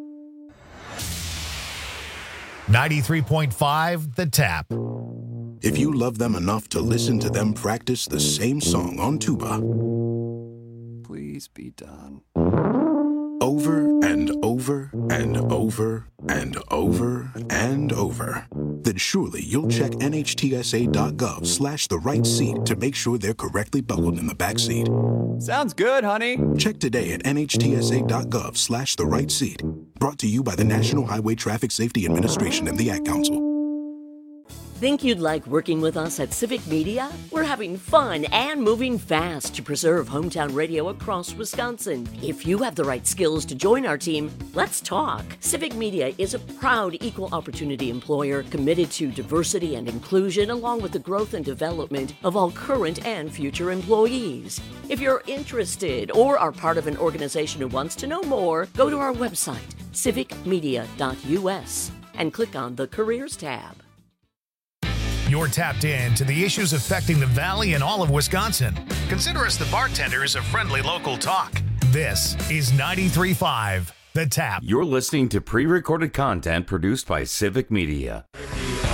Speaker 1: ninety-three point five, The Tap.
Speaker 26: If you love them enough to listen to them practice the same song on tuba,
Speaker 27: please be done.
Speaker 26: Over and over and over and over and over, then surely you'll check nhtsa.gov slash the right seat to make sure they're correctly buckled in the back seat.
Speaker 27: Sounds good, honey.
Speaker 26: Check today at nhtsa.gov slash the right seat. Brought to you by the National Highway Traffic Safety Administration and the Ad Council.
Speaker 28: Think you'd like working with us at Civic Media? We're having fun and moving fast to preserve hometown radio across Wisconsin. If you have the right skills to join our team, let's talk. Civic Media is a proud equal opportunity employer committed to diversity and inclusion along with the growth and development of all current and future employees. If you're interested or are part of an organization who wants to know more, go to our website, civic media dot u s, and click on the Careers tab.
Speaker 1: You're tapped in to the issues affecting the Valley and all of Wisconsin. Consider us the bartenders of friendly local talk. This is ninety-three point five, The Tap.
Speaker 20: You're listening to pre-recorded content produced by Civic Media.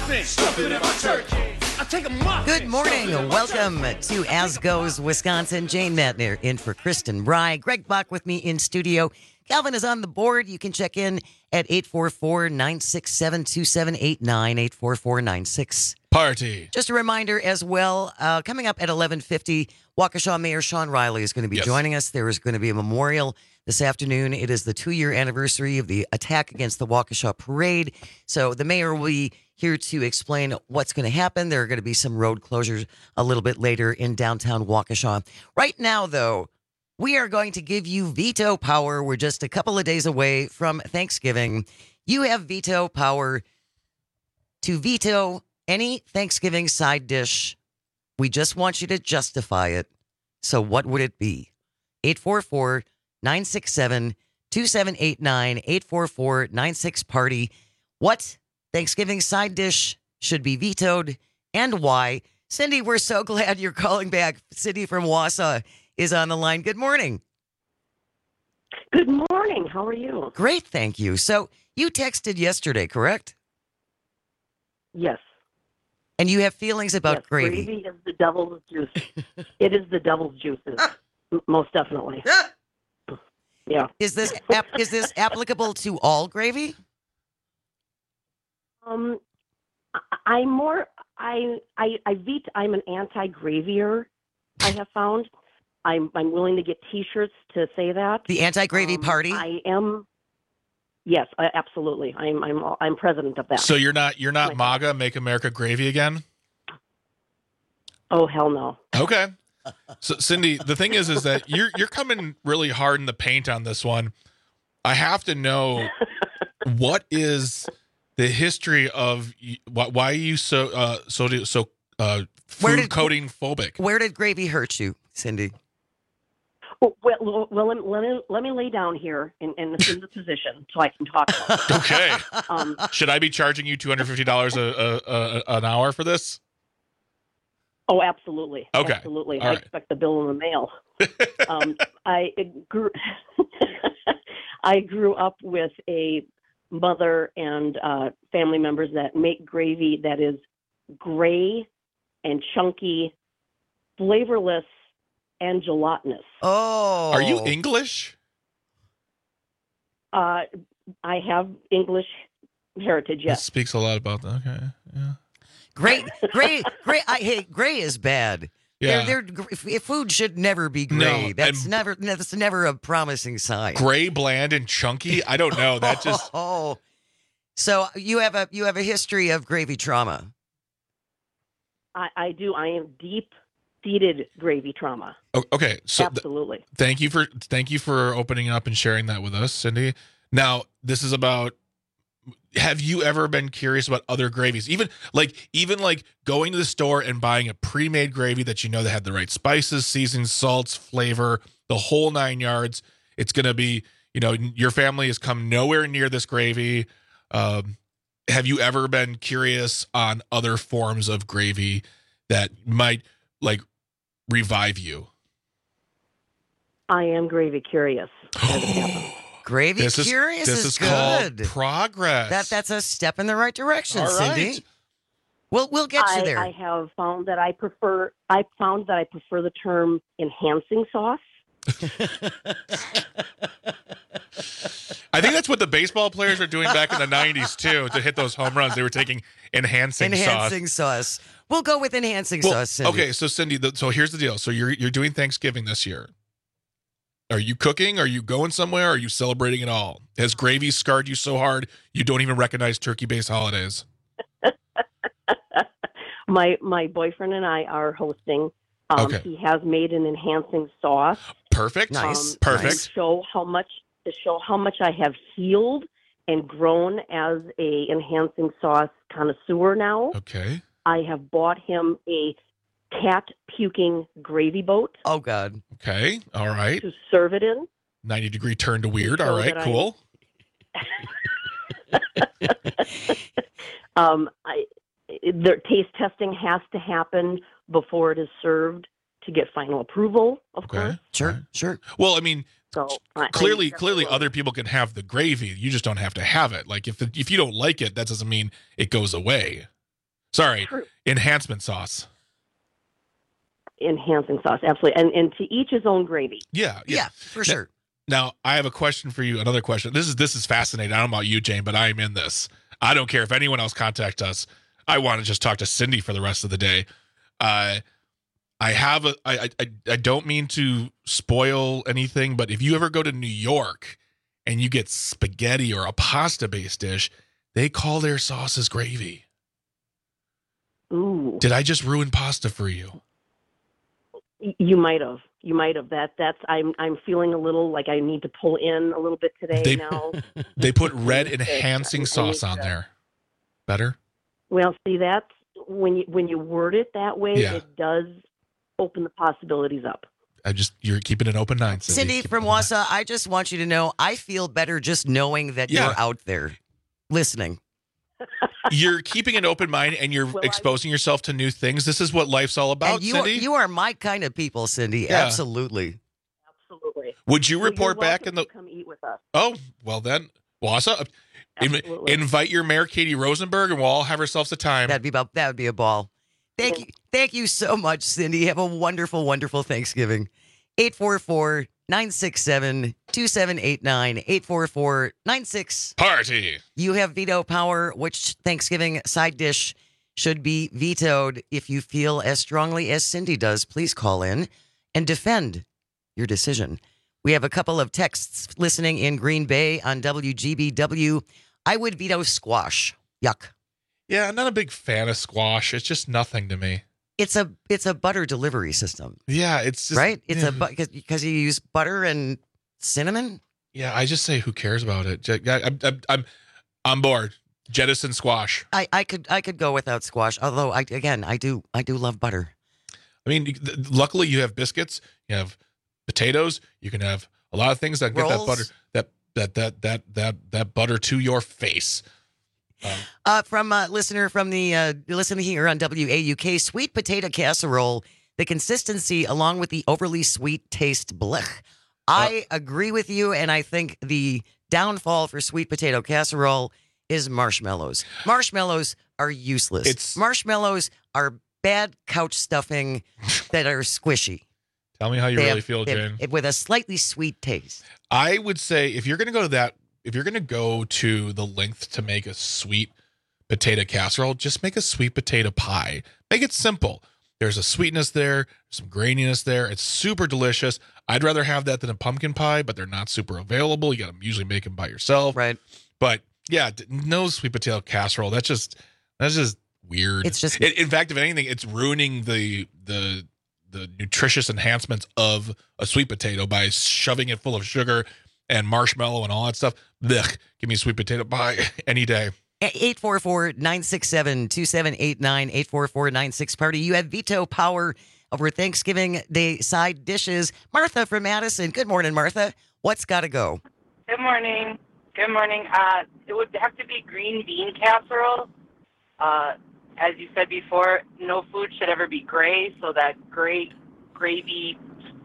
Speaker 11: muffin, stuff it in my turkey. I take a muffin.
Speaker 22: Good morning. Welcome to As Goes Wisconsin. Jane Matner in for Kristen Rye. Greg Bach with me in studio. Calvin is on the board. You can check in at eight four four, nine six seven, two seven eight nine, eight four four nine six.
Speaker 24: Party.
Speaker 22: Just a reminder as well, uh, coming up at eleven fifty, Waukesha Mayor Sean Riley is going to be
Speaker 24: Yes.
Speaker 22: joining us. There is going to be a memorial this afternoon. It is the two-year anniversary of the attack against the Waukesha Parade. So the mayor will be here to explain what's going to happen. There are going to be some road closures a little bit later in downtown Waukesha. Right now, though, we are going to give you veto power. We're just a couple of days away from Thanksgiving. You have veto power to veto any Thanksgiving side dish. We just want you to justify it. So what would it be? eight four four, nine six seven, two seven eight nine, eight four four nine six party. What Thanksgiving side dish should be vetoed and why? Cindy, we're so glad you're calling back. Cindy from Wausau is on the line. Good morning.
Speaker 12: Good morning. How are you?
Speaker 22: Great, thank you. So you texted yesterday, correct?
Speaker 12: Yes.
Speaker 22: And you have feelings about
Speaker 12: yes,
Speaker 22: gravy.
Speaker 12: Gravy is the devil's juice. It is the devil's juices, M- most definitely. Yeah.
Speaker 22: Is this ap- is this applicable to all gravy?
Speaker 12: Um, I- I'm more. I I I vet. I'm an anti-gravier. I have found. I'm I'm willing to get T-shirts to say that.
Speaker 22: The anti-gravy
Speaker 12: Um,
Speaker 22: party.
Speaker 12: I am. Yes, I, absolutely. I'm I'm I'm president of that.
Speaker 24: So you're not you're not MAGA, Make America Gravy Again?
Speaker 12: Oh hell no.
Speaker 24: Okay. So Cindy, the thing is, is that you're you're coming really hard in the paint on this one. I have to know what is the history of why, why are you so uh, so so uh, food coding phobic?
Speaker 22: Where did gravy hurt you, Cindy?
Speaker 12: Well, well, well let, me, let, me, let me lay down here in, in, in the position so I can talk about it.
Speaker 24: Okay.
Speaker 12: Um,
Speaker 24: Should I be charging you two hundred fifty dollars a, a, a an hour for this?
Speaker 12: Oh, absolutely.
Speaker 24: Okay.
Speaker 12: Absolutely.
Speaker 24: All
Speaker 12: I
Speaker 24: right.
Speaker 12: expect the bill in the mail. um, I grew, I grew up with a mother and uh, family members that make gravy that is gray and chunky, flavorless, and gelatinous.
Speaker 22: Oh.
Speaker 24: Are you English?
Speaker 12: Uh, I have English heritage,
Speaker 24: That
Speaker 12: yes.
Speaker 24: speaks a lot about that. Okay. Yeah.
Speaker 22: Gray, gray, gray. I hate gray is bad.
Speaker 24: Yeah.
Speaker 22: They're, they're, if food should never be gray.
Speaker 24: No,
Speaker 22: that's
Speaker 24: and-
Speaker 22: never. That's never a promising sign.
Speaker 24: Gray, bland, and chunky. I don't know. That just
Speaker 22: Oh, so you have a you have a history of gravy trauma.
Speaker 12: I, I do. I am deep-seated gravy trauma.
Speaker 24: O- okay. So th-
Speaker 12: Absolutely.
Speaker 24: thank you for thank you for opening up and sharing that with us, Cindy. Now this is about. Have you ever been curious about other gravies? Even like even like going to the store and buying a pre-made gravy that you know that had the right spices, seasons, salts, flavor, the whole nine yards. It's gonna be, you know, your family has come nowhere near this gravy. Um, have you ever been curious on other forms of gravy that might like revive you?
Speaker 12: I am gravy curious. as it happens.
Speaker 22: Gravy
Speaker 24: This is-
Speaker 22: curious
Speaker 24: this
Speaker 22: is,
Speaker 24: is called
Speaker 22: good.
Speaker 24: progress.
Speaker 22: That that's a step in the right direction,
Speaker 24: All right.
Speaker 22: Cindy. We'll we'll get
Speaker 12: I,
Speaker 22: you there.
Speaker 12: I have found that I prefer. I found that I prefer the term enhancing sauce.
Speaker 24: I think that's what the baseball players were doing back in the nineties too. To hit those home runs, they were taking enhancing,
Speaker 22: enhancing
Speaker 24: sauce.
Speaker 22: sauce. We'll go with enhancing
Speaker 24: Well,
Speaker 22: sauce, Cindy.
Speaker 24: okay, so Cindy, the, so here's the deal. So you're you're doing Thanksgiving this year. Are you cooking? Are you going somewhere? Are you celebrating at all? Has gravy scarred you so hard you don't even recognize turkey-based holidays?
Speaker 12: My my boyfriend and I are hosting. Um,
Speaker 24: Okay.
Speaker 12: He has made an enhancing sauce.
Speaker 24: Perfect.
Speaker 22: Nice.
Speaker 12: um,
Speaker 24: Perfect.
Speaker 12: To show how much to show how much I have healed and grown as a enhancing sauce connoisseur now.
Speaker 24: Okay.
Speaker 12: I have bought him a cat puking gravy boat
Speaker 22: Oh God.
Speaker 24: Okay. All right.
Speaker 12: to serve it in.
Speaker 24: ninety degree turn to weird.
Speaker 12: So
Speaker 24: All right.
Speaker 12: that I-
Speaker 24: Cool.
Speaker 12: Um, I, the taste testing has to happen before it is served to get final approval, of course.
Speaker 24: Okay.
Speaker 22: Sure, sure.
Speaker 24: Well, I mean,
Speaker 12: So I,
Speaker 24: clearly,
Speaker 12: I,
Speaker 24: clearly, other people can have the gravy. You just don't have to have it. Like if if you don't like it, that doesn't mean it goes away. Sorry,
Speaker 12: True.
Speaker 24: enhancement sauce.
Speaker 12: Enhancing sauce, absolutely. And and to each his own gravy.
Speaker 24: Yeah, yeah,
Speaker 22: Yeah, for
Speaker 24: Now-
Speaker 22: sure.
Speaker 24: Now, I have a question for you. Another question. This is this is fascinating. I don't know about you, Jane, but I am in this. I don't care if anyone else contacts us. I want to just talk to Cindy for the rest of the day. Uh, I have a. I, I I don't mean to spoil anything, but if you ever go to New York and you get spaghetti or a pasta-based dish, they call their sauces gravy.
Speaker 12: Ooh.
Speaker 24: Did I just ruin pasta for you?
Speaker 12: You might have. You might have. That. That's. I'm. I'm feeling a little like I need to pull in a little bit today.
Speaker 24: They
Speaker 12: now.
Speaker 24: they put red enhancing sauce on there. Better.
Speaker 12: Well, see, that's when you when you word it that way,
Speaker 24: Yeah.
Speaker 12: it does open the possibilities up.
Speaker 24: I just you're keeping an open mind, Cindy.
Speaker 22: Cindy from Wausau, I just want you to know I feel better just knowing that
Speaker 24: Yeah.
Speaker 22: you're out there listening.
Speaker 24: You're keeping an open mind and you're
Speaker 12: Well, I-
Speaker 24: exposing yourself to new things. This is what life's all about,
Speaker 22: and you are,
Speaker 24: Cindy.
Speaker 22: you are my kind of people, Cindy.
Speaker 24: Yeah.
Speaker 22: Absolutely.
Speaker 12: Absolutely.
Speaker 24: Would you
Speaker 12: Well,
Speaker 24: report
Speaker 12: you're
Speaker 24: back
Speaker 12: welcome
Speaker 24: in the?
Speaker 12: to come eat with us.
Speaker 24: Oh, well then, Wausau, in-
Speaker 12: Absolutely.
Speaker 24: invite your mayor, Katie Rosenberg, and we'll all have ourselves a time.
Speaker 22: That'd be about that would be a ball. Thank you. Thank you so much, Cindy. Have a wonderful, wonderful Thanksgiving. eight four four, nine six seven, two seven eight nine. eight four four, nine six.
Speaker 24: Party.
Speaker 22: You have veto power. Which Thanksgiving side dish should be vetoed? If you feel as strongly as Cindy does, please call in and defend your decision. We have a couple of texts listening in Green Bay on W G B W. I would veto squash. Yuck.
Speaker 24: Yeah, I'm not a big fan of squash. It's just nothing to me.
Speaker 22: It's a it's a butter delivery system,
Speaker 24: Yeah, it's just
Speaker 22: right? It's
Speaker 24: yeah.
Speaker 22: a because because you use butter and cinnamon.
Speaker 24: Yeah, I just say who cares about it. Je- I- I'm I'm, I'm on board. Jettison squash.
Speaker 22: I, I could I could go without squash. Although I again I do I do love butter.
Speaker 24: I mean, th- luckily you have biscuits, you have potatoes, you can have a lot of things that get that
Speaker 22: Rolls.
Speaker 24: butter that that that that that that butter to your face. Um,
Speaker 22: Uh, from a listener from the uh, listen here on W A U K, sweet potato casserole. The consistency, along with the overly sweet taste, blech. I agree with you, and I think the downfall for sweet potato casserole is marshmallows. Marshmallows are useless.
Speaker 24: It's-
Speaker 22: marshmallows are bad couch stuffing that are squishy.
Speaker 24: tell me how you
Speaker 22: They
Speaker 24: really
Speaker 22: have-
Speaker 24: feel,
Speaker 22: they
Speaker 24: Jane.
Speaker 22: have- with a slightly sweet taste.
Speaker 24: I would say if you're going to go to that, if you're going to go to the length to make a sweet potato casserole, just make a sweet potato pie. Make it simple. There's a sweetness there, some graininess there. It's super delicious. I'd rather have that than a pumpkin pie, but they're not super available. You got to usually make them by yourself.
Speaker 22: Right.
Speaker 24: But yeah, d- no sweet potato casserole. That's just that's just weird.
Speaker 22: It's just-
Speaker 24: in, in fact, if anything, it's ruining the the the nutritious enhancements of a sweet potato by shoving it full of sugar and marshmallow and all that stuff. Blech, give me a sweet potato pie any day.
Speaker 22: eight four four, nine six seven, two seven eight nine, eight four four, nine six party. You have veto power over Thanksgiving Day side dishes. Martha from Madison. Good morning, Martha. What's got to go?
Speaker 2: Good morning. Good morning. Uh, it would have to be green bean casserole. Uh, as you said before, no food should ever be gray, so that gray gravy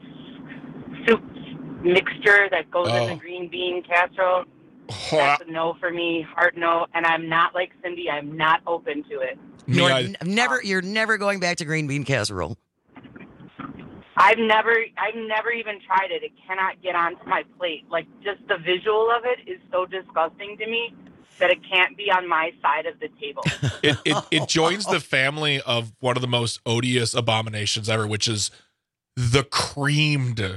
Speaker 2: soup mixture that goes in
Speaker 24: Oh.
Speaker 2: the green bean casserole, that's a no for me, hard no. And I'm not like Cindy. I'm not open to it.
Speaker 24: Me,
Speaker 22: You're
Speaker 24: I-
Speaker 22: n- never, you're never going back to green bean casserole.
Speaker 2: I've never, I've never even tried it. It cannot get onto my plate. Like, just the visual of it is so disgusting to me that it can't be on my side of the table.
Speaker 24: it, it it joins the family of one of the most odious abominations ever, which is the creamed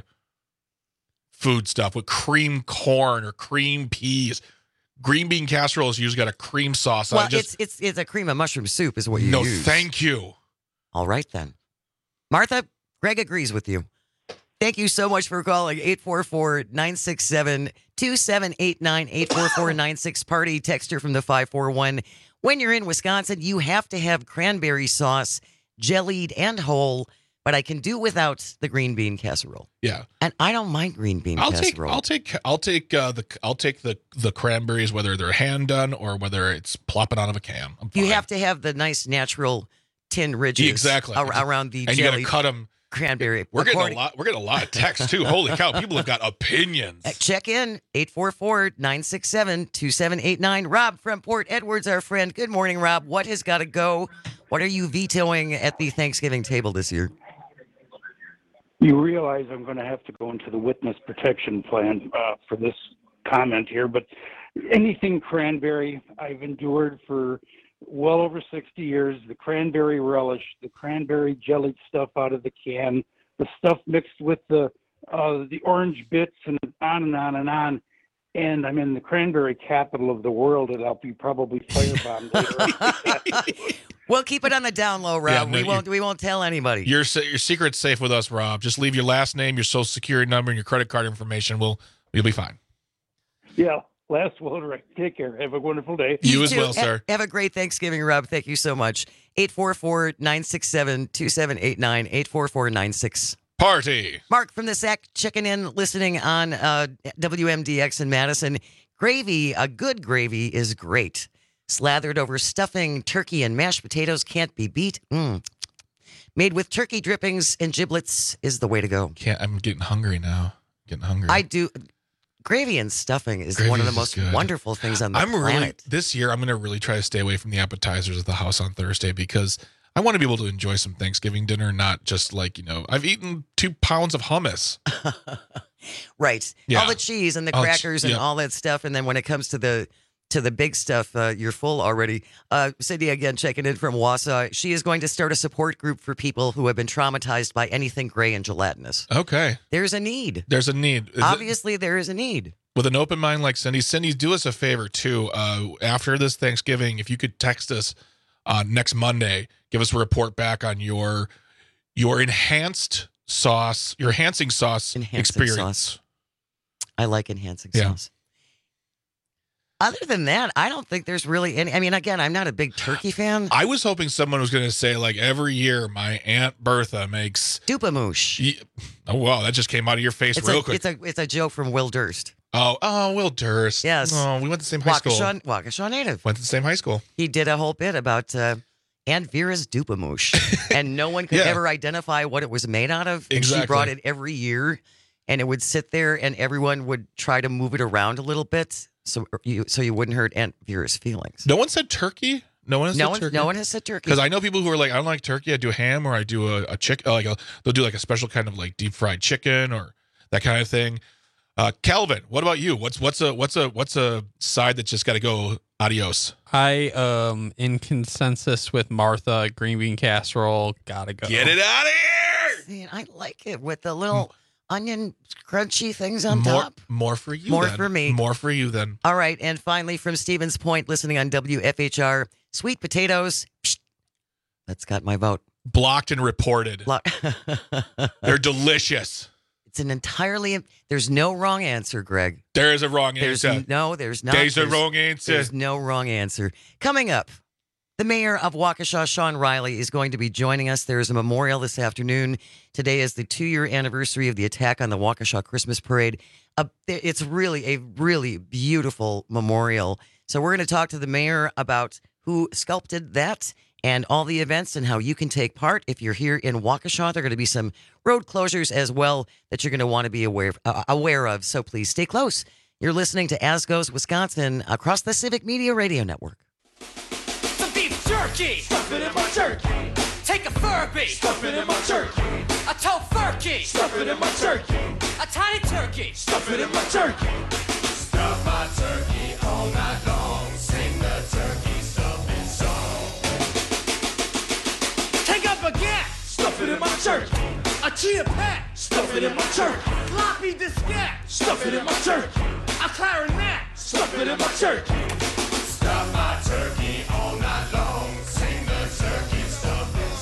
Speaker 24: food stuff with cream corn or cream peas. Green bean casserole has usually got a cream sauce.
Speaker 22: Well,
Speaker 24: I just
Speaker 22: it's it's it's a cream of mushroom soup is what you
Speaker 24: no,
Speaker 22: use.
Speaker 24: thank you.
Speaker 22: All right then, Martha. Greg agrees with you. Thank you so much for calling eight four four, nine six seven, two seven eight nine, eight four four, nine six party. Texter from the five four one. When you're in Wisconsin, you have to have cranberry sauce, jellied and whole, but I can do without the green bean casserole.
Speaker 24: Yeah,
Speaker 22: And I don't mind green bean
Speaker 24: I'll take
Speaker 22: casserole.
Speaker 24: I'll take I'll take uh, the I'll take the the cranberries, whether they're hand done or whether it's plopping out of a can. I'm
Speaker 22: You
Speaker 24: fine.
Speaker 22: have to have the nice natural tin ridges
Speaker 24: exactly
Speaker 22: ar- around the
Speaker 24: and you got to
Speaker 22: jelly.
Speaker 24: cut them.
Speaker 22: cranberry.
Speaker 24: We're getting
Speaker 22: according-
Speaker 24: a lot. We're getting a lot of text too. Holy cow! People have got opinions.
Speaker 22: Uh, Check in eight four four, nine six seven, two seven eight nine. Rob from Port Edwards, our friend. Good morning, Rob. What has got to go? What are you vetoing at the Thanksgiving table this year?
Speaker 4: You realize I'm going to have to go into the witness protection plan uh, for this comment here, but anything cranberry I've endured for well over sixty years, the cranberry relish, the cranberry jellied stuff out of the can, the stuff mixed with the uh, the orange bits, and on and on and on. And I'm in the cranberry capital of the world, and I'll be probably firebombed later.
Speaker 22: We'll keep it on the down low, Rob.
Speaker 24: Yeah, no,
Speaker 22: we
Speaker 24: you-
Speaker 22: won't. We won't tell anybody.
Speaker 24: Your se- your secret's safe with us, Rob. Just leave your last name, your social security number, and your credit card information. We'll you'll be fine.
Speaker 4: Yeah, last word. Right. Take care. Have a wonderful day.
Speaker 24: You as
Speaker 22: too.
Speaker 24: well, sir.
Speaker 22: Ha- have a great Thanksgiving, Rob. Thank you so much. eight four four, nine six seven, two seven eight nine, eight four four nine six.
Speaker 24: Party.
Speaker 22: Mark from the Sack checking in, listening on uh, W M D X in Madison. Gravy, a good gravy is great. Slathered over stuffing, turkey, and mashed potatoes can't be beat. Mm. Made with turkey drippings and giblets is the way to go.
Speaker 24: Can't. I'm getting hungry now. Getting hungry.
Speaker 22: I do. Gravy and stuffing is
Speaker 24: Gravy
Speaker 22: one of the
Speaker 24: is
Speaker 22: most
Speaker 24: good.
Speaker 22: wonderful things on the
Speaker 24: I'm
Speaker 22: planet.
Speaker 24: really this year. I'm going to really try to stay away from the appetizers at the house on Thursday because I want to be able to enjoy some Thanksgiving dinner, not just like you know. I've eaten two pounds of hummus.
Speaker 22: Right.
Speaker 24: Yeah.
Speaker 22: All the cheese and the
Speaker 24: All the
Speaker 22: crackers
Speaker 24: che-
Speaker 22: and
Speaker 24: yep.
Speaker 22: all that stuff. And then when it comes to the to the big stuff, uh, you're full already. Uh, Cindy, again, checking in from Wausau. She is going to start a support group for people who have been traumatized by anything gray and gelatinous.
Speaker 24: Okay.
Speaker 22: There's a need.
Speaker 24: There's a need. Is it-
Speaker 22: Obviously, there is a need.
Speaker 24: with an open mind like Cindy. Cindy, do us a favor too. Uh, after this Thanksgiving, if you could text us uh, next Monday, give us a report back on your your enhanced sauce, your enhancing sauce
Speaker 22: Enhancing
Speaker 24: experience.
Speaker 22: sauce. I like enhancing
Speaker 24: Yeah.
Speaker 22: sauce. Other than that, I don't think there's really any. I mean, again, I'm not a big turkey fan.
Speaker 24: I was hoping someone was going to say, like, every year my Aunt Bertha makes
Speaker 22: Dupamoosh.
Speaker 24: Ye- Oh, wow, that just came out of your face
Speaker 22: It's
Speaker 24: real
Speaker 22: a,
Speaker 24: quick.
Speaker 22: it's a it's a joke from Will Durst.
Speaker 24: oh, oh, Will Durst.
Speaker 22: Yes.
Speaker 24: Oh, we went to the same high school.
Speaker 22: Waukesha, Waukesha native.
Speaker 24: Went to the same high school.
Speaker 22: He did a whole bit about uh, Aunt Vera's Dupamoosh, and no one could
Speaker 24: Yeah.
Speaker 22: ever identify what it was made out of. And
Speaker 24: Exactly.
Speaker 22: she brought it every year, and it would sit there, and everyone would try to move it around a little bit, so you so you wouldn't hurt Aunt Vera's feelings.
Speaker 24: No one said turkey. No one has
Speaker 22: No
Speaker 24: said
Speaker 22: one,
Speaker 24: turkey.
Speaker 22: no one has said turkey.
Speaker 24: Because I know people who are like, I don't like turkey. I do ham, or I do a, a chicken. Like a, they'll do like a special kind of like deep fried chicken or that kind of thing. Uh, Calvin, what about you? What's what's a what's a what's a side that just got to go adios?
Speaker 6: I um in consensus with Martha, green bean casserole, gotta go.
Speaker 24: Get it out of here!
Speaker 22: Man, I like it with the little onion crunchy things on
Speaker 24: More,
Speaker 22: top.
Speaker 24: more for you.
Speaker 22: More
Speaker 24: then.
Speaker 22: for me.
Speaker 24: More for you then.
Speaker 22: All right, and finally from Stevens Point, listening on W F H R, sweet potatoes. Psst, that's got my vote.
Speaker 24: Blocked and reported.
Speaker 22: Blo-
Speaker 24: They're delicious.
Speaker 22: It's an entirely. There's no wrong answer, Greg.
Speaker 24: There is a wrong
Speaker 22: There's
Speaker 24: answer.
Speaker 22: no. There's not.
Speaker 24: There's a
Speaker 22: There's-
Speaker 24: wrong answer.
Speaker 22: There's no wrong answer. Coming up, the mayor of Waukesha, Sean Riley, is going to be joining us. There is a memorial this afternoon. Today is the two-year anniversary of the attack on the Waukesha Christmas Parade. Uh, it's really a really beautiful memorial. So we're going to talk to the mayor about who sculpted that and all the events and how you can take part. If you're here in Waukesha, there are going to be some road closures as well that you're going to want to be aware uh, aware of. So please stay close. You're listening to As Goes Wisconsin across the Civic Media Radio Network.
Speaker 11: Some beef jerky, stuff it in my jerky. Take a Furby, stuff it in my jerky. A tofurkey, stuff it in my jerky. A tiny turkey, stuff it in my jerky. Stuff my turkey all night long. Sing the turkey stuffing song. Take a baguette, stuff it in my jerky. A chia pet, stuff it in my jerky. Floppy diskette, stuff it in my jerky. A clarinet, stuff it in my jerky. Stuff my turkey all night long. Sing the turkey stuffing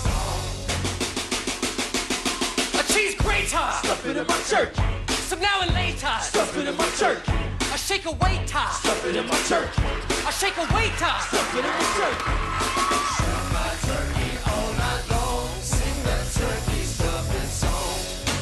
Speaker 11: song. A cheese grater, stuff it in my jerky. Some now and later, stuff it in my jerky. A shake a waiter, stuff it in my jerky. A shake a waiter, stuff it in my jerky. Stuff my turkey all night long. Sing the turkey stuffing song.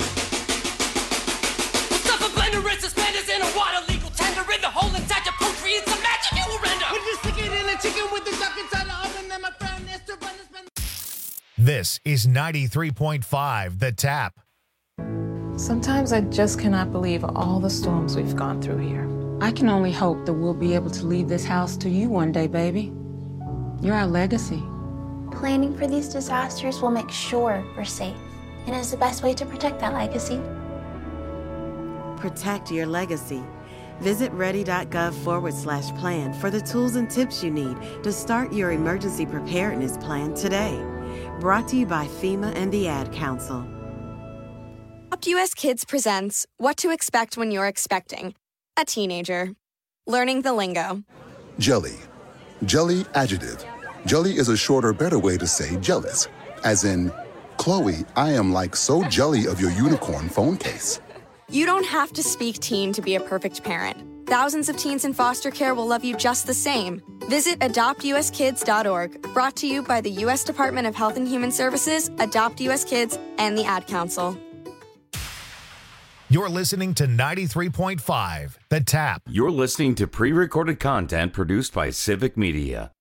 Speaker 11: Stuff a blender and suspenders in a water legal tender in the hole inside your poultry. It's a magic you will render. When you stick it in a chicken with the duck inside the oven, then my friend is to run the spend.
Speaker 1: This is ninety-three point five The Tap.
Speaker 5: Sometimes I just cannot believe all the storms we've gone through here.
Speaker 7: I can only hope that we'll be able to leave this house to you one day, baby. You're our legacy.
Speaker 14: Planning for these disasters will make sure we're safe, and is the best way to protect that legacy.
Speaker 15: Protect your legacy. Visit ready.gov forward slash plan for the tools and tips you need to start your emergency preparedness plan today. Brought to you by FEMA and the Ad Council.
Speaker 16: Adopt U S Kids presents What to Expect When You're Expecting a Teenager. Learning the lingo.
Speaker 17: Jelly. Jelly adjective. Jelly is a shorter, better way to say jealous. As in, Chloe, I am like so jelly of your unicorn phone case.
Speaker 16: You don't have to speak teen to be a perfect parent. Thousands of teens in foster care will love you just the same. Visit adopt u s kids dot org, brought to you by the U S Department of Health and Human Services, Adopt U S Kids, and the Ad Council.
Speaker 1: You're listening to ninety-three point five The Tap.
Speaker 20: You're listening to pre-recorded content produced by Civic Media.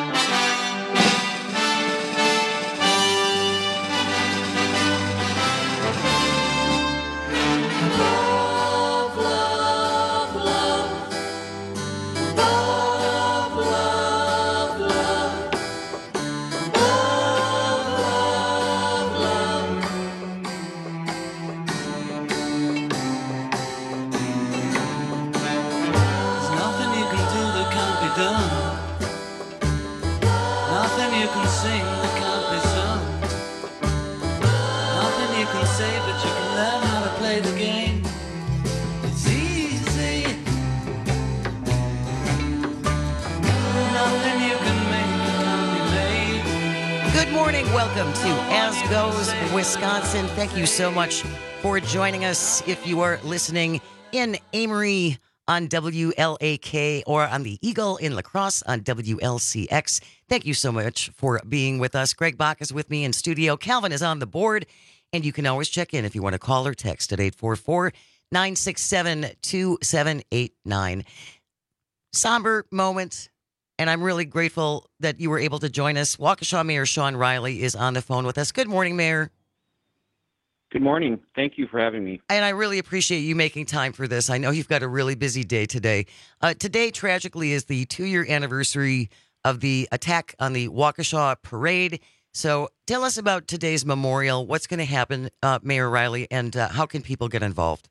Speaker 22: Welcome to As Goes Wisconsin. Thank you so much for joining us. If you are listening in Amory on W L A K or on the Eagle in La Crosse on W L C X, thank you so much for being with us. Greg Bach is with me in studio. Calvin is on the board, and you can always check in if you want to call or text at eight four four, nine six seven, two seven eight nine. Somber moment. And I'm really grateful that you were able to join us. Waukesha Mayor Sean Riley is on the phone with us. Good morning, Mayor.
Speaker 18: Good morning. Thank you for having me.
Speaker 22: And I really appreciate you making time for this. I know you've got a really busy day today. Uh, today, tragically, is the two-year anniversary of the attack on the Waukesha Parade. So tell us about today's memorial. What's going to happen, uh, Mayor Riley, and uh, how can people get involved?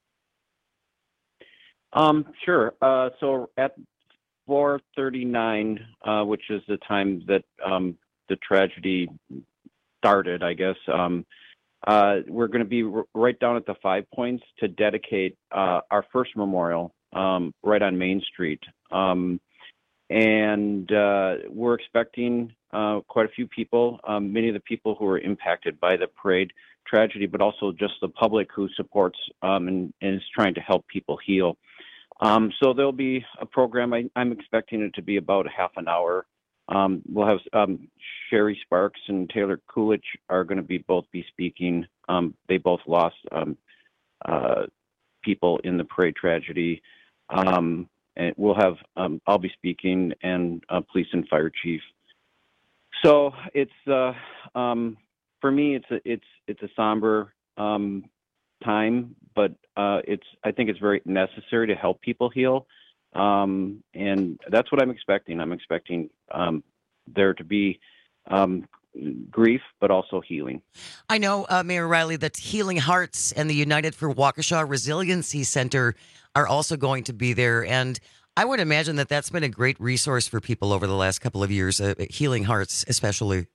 Speaker 18: Um, sure. Uh, so at four thirty-nine, uh, which is the time that um, the tragedy started, I guess. Um, uh, we're going to be r- right down at the Five Points to dedicate uh, our first memorial um, right on Main Street. Um, and uh, we're expecting uh, quite a few people, um, many of the people who were impacted by the parade tragedy, but also just the public who supports um, and, and is trying to help people heal. Um, so there'll be a program. I, I'm expecting it to be about half an hour. Um, we'll have um, Sherry Sparks and Taylor Coolidge are going to be both be speaking. Um, they both lost um, uh, people in the parade tragedy. Um, and we'll have um, I'll be speaking, and uh, police and fire chief. So it's uh, um, for me, it's a it's it's a somber um, time, but uh, it's I think it's very necessary to help people heal, um, and that's what I'm expecting. I'm expecting um, there to be um, grief, but also healing.
Speaker 22: I know, uh, Mayor Riley, that Healing Hearts and the United for Waukesha Resiliency Center are also going to be there, and I would imagine that that's been a great resource for people over the last couple of years, uh, Healing Hearts especially.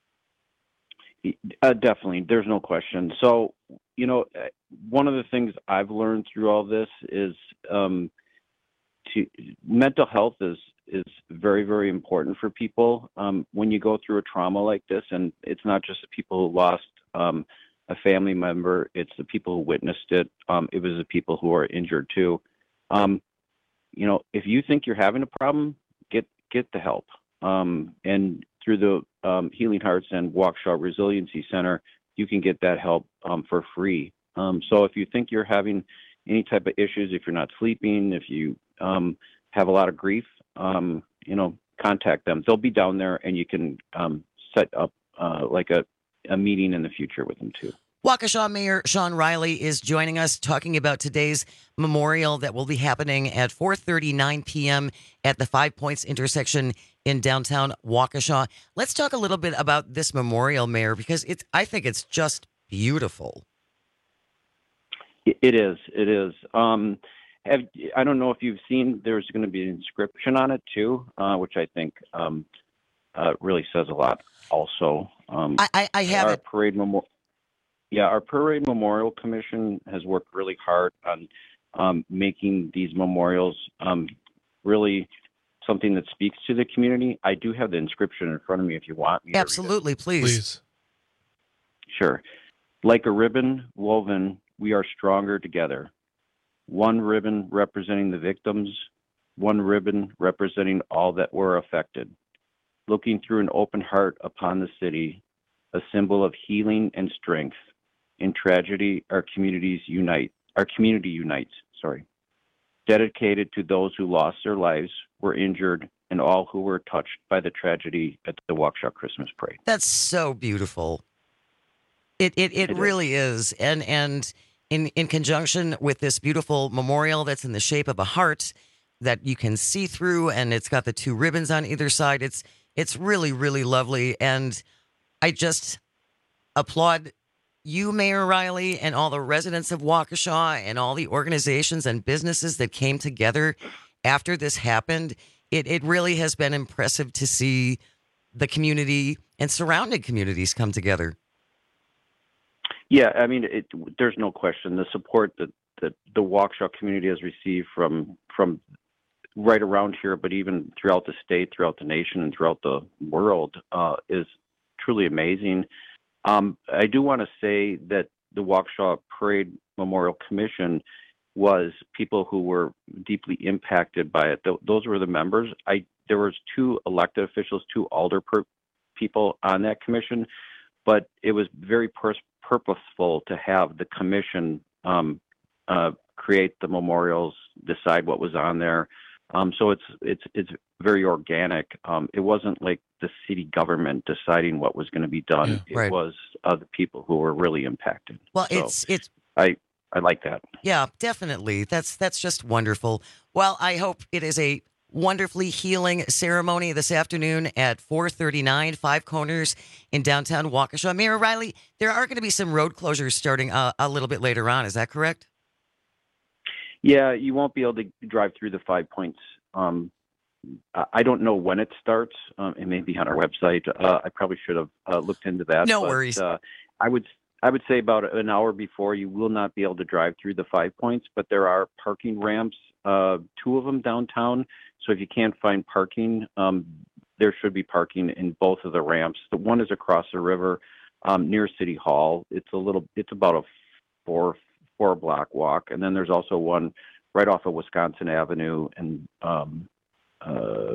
Speaker 18: Uh, definitely, there's no question. So, you know, one of the things I've learned through all this is um, to mental health is is very, very important for people um, when you go through a trauma like this. And it's not just the people who lost um, a family member; it's the people who witnessed it. Um, it was the people who are injured too. Um, you know, if you think you're having a problem, get get the help. Um, and through the um, Healing Hearts and Waukesha Resiliency Center, you can get that help um, for free. Um, so if you think you're having any type of issues, if you're not sleeping, if you um, have a lot of grief, um, you know, contact them. They'll be down there, and you can um, set up uh, like a a meeting in the future with them too.
Speaker 22: Waukesha Mayor Sean Riley is joining us talking about today's memorial that will be happening at four thirty-nine p.m. at the Five Points intersection in downtown Waukesha. Let's talk a little bit about this memorial, Mayor, because it's I think it's just beautiful.
Speaker 18: It is. It is. Um, have, I don't know if you've seen, there's going to be an inscription on it too, uh, which I think um, uh, really says a lot also. Um,
Speaker 22: I, I, I have
Speaker 18: our
Speaker 22: it.
Speaker 18: Parade Memorial. Yeah, our Parade Memorial Commission has worked really hard on um, making these memorials um, really something that speaks to the community. I do have the inscription in front of me if you want me.
Speaker 22: Absolutely, please.
Speaker 24: Please.
Speaker 18: Sure. Like a ribbon woven, we are stronger together. One ribbon representing the victims, one ribbon representing all that were affected. Looking through an open heart upon the city, a symbol of healing and strength. In tragedy, our communities unite. Our community unites, sorry. Dedicated to those who lost their lives, were injured, and all who were touched by the tragedy at the Waukesha Christmas Parade.
Speaker 22: That's so beautiful. It it, it, it really is. is. And and in, in conjunction with this beautiful memorial that's in the shape of a heart that you can see through, and it's got the two ribbons on either side. It's it's really, really lovely. And I just applaud you, Mayor Riley, and all the residents of Waukesha and all the organizations and businesses that came together after this happened. It it really has been impressive to see the community and surrounding communities come together.
Speaker 18: Yeah, I mean, it, there's no question the support that, that the Waukesha community has received from from right around here, but even throughout the state, throughout the nation, and throughout the world uh, is truly amazing. Um, I do want to say that the Waukesha Parade Memorial Commission was people who were deeply impacted by it. Th- those were the members. I there was two elected officials, two alder per- people on that commission, but it was very pers- purposeful to have the commission um, uh, create the memorials, decide what was on there. Um, so it's it's it's very organic. Um, it wasn't like the city government deciding what was going to be done.
Speaker 22: Yeah,
Speaker 18: it
Speaker 22: right.
Speaker 18: was uh, the people who were really impacted.
Speaker 22: Well,
Speaker 18: So
Speaker 22: it's it's
Speaker 18: I I like that.
Speaker 22: yeah, definitely. That's that's just wonderful. Well, I hope it is a wonderfully healing ceremony this afternoon at four thirty-nine Five Corners in downtown Waukesha. Mayor Riley, there are going to be some road closures starting uh, a little bit later on. Is that correct?
Speaker 18: Yeah, you won't be able to drive through the Five Points. Um, I- I don't know when it starts. Um, it may be on our website. Uh, I probably should have uh, looked into that.
Speaker 22: No
Speaker 18: but,
Speaker 22: worries.
Speaker 18: Uh, I would I would say about an hour before you will not be able to drive through the Five Points, but there are parking ramps, uh, two of them downtown. So if you can't find parking, um, there should be parking in both of the ramps. The one is across the river um, near City Hall. It's a little. It's about a four four block walk, and then there's also one right off of Wisconsin Avenue, and um, uh,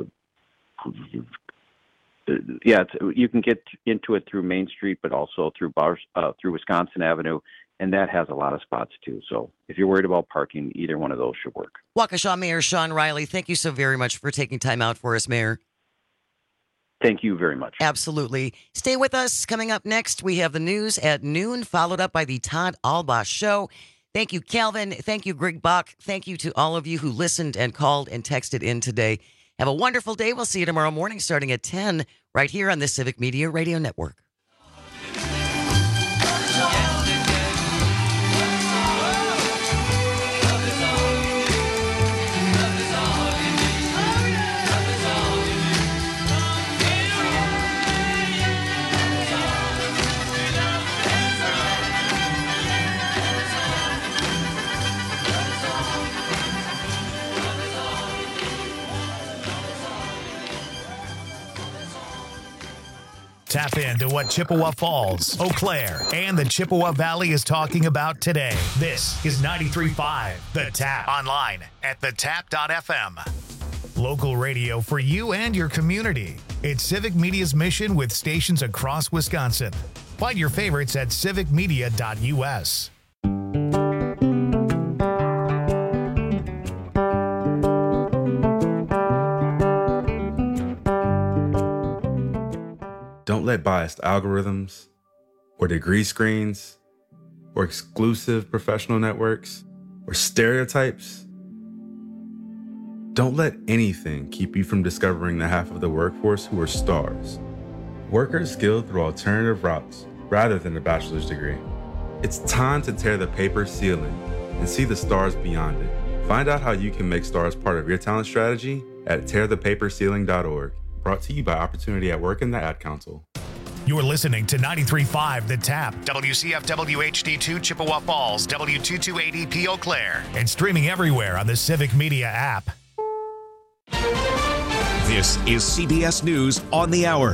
Speaker 18: yeah, it's, you can get into it through Main Street, but also through bars, uh, through Wisconsin Avenue, and that has a lot of spots too. So if you're worried about parking, either one of those should work.
Speaker 22: Waukesha Mayor Sean Riley, thank you so very much for taking time out for us, Mayor.
Speaker 18: Thank you very much.
Speaker 22: Absolutely. Stay with us. Coming up next, we have the news at noon, followed up by the Todd Albaugh Show. Thank you, Calvin. Thank you, Greg Bach. Thank you to all of you who listened and called and texted in today. Have a wonderful day. We'll see you tomorrow morning starting at ten right here on the Civic Media Radio Network.
Speaker 1: Tap into what Chippewa Falls, Eau Claire, and the Chippewa Valley is talking about today. This is ninety-three point five The Tap. Online at the tap dot f m. Local radio for you and your community. It's Civic Media's mission with stations across Wisconsin. Find your favorites at civic media dot u s.
Speaker 3: Don't let biased algorithms, or degree screens, or exclusive professional networks, or stereotypes. Don't let anything keep you from discovering the half of the workforce who are stars. Workers skilled through alternative routes rather than a bachelor's degree. It's time to tear the paper ceiling and see the stars beyond it. Find out how you can make stars part of your talent strategy at tear the paper ceiling dot org. Brought to you by Opportunity at Work and the Ad Council.
Speaker 1: You're listening to ninety-three point five The Tap, W C F W H D two Chippewa Falls, W two two eight E P Eau Claire, and streaming everywhere on the Civic Media app.
Speaker 8: This is C B S News on the Hour.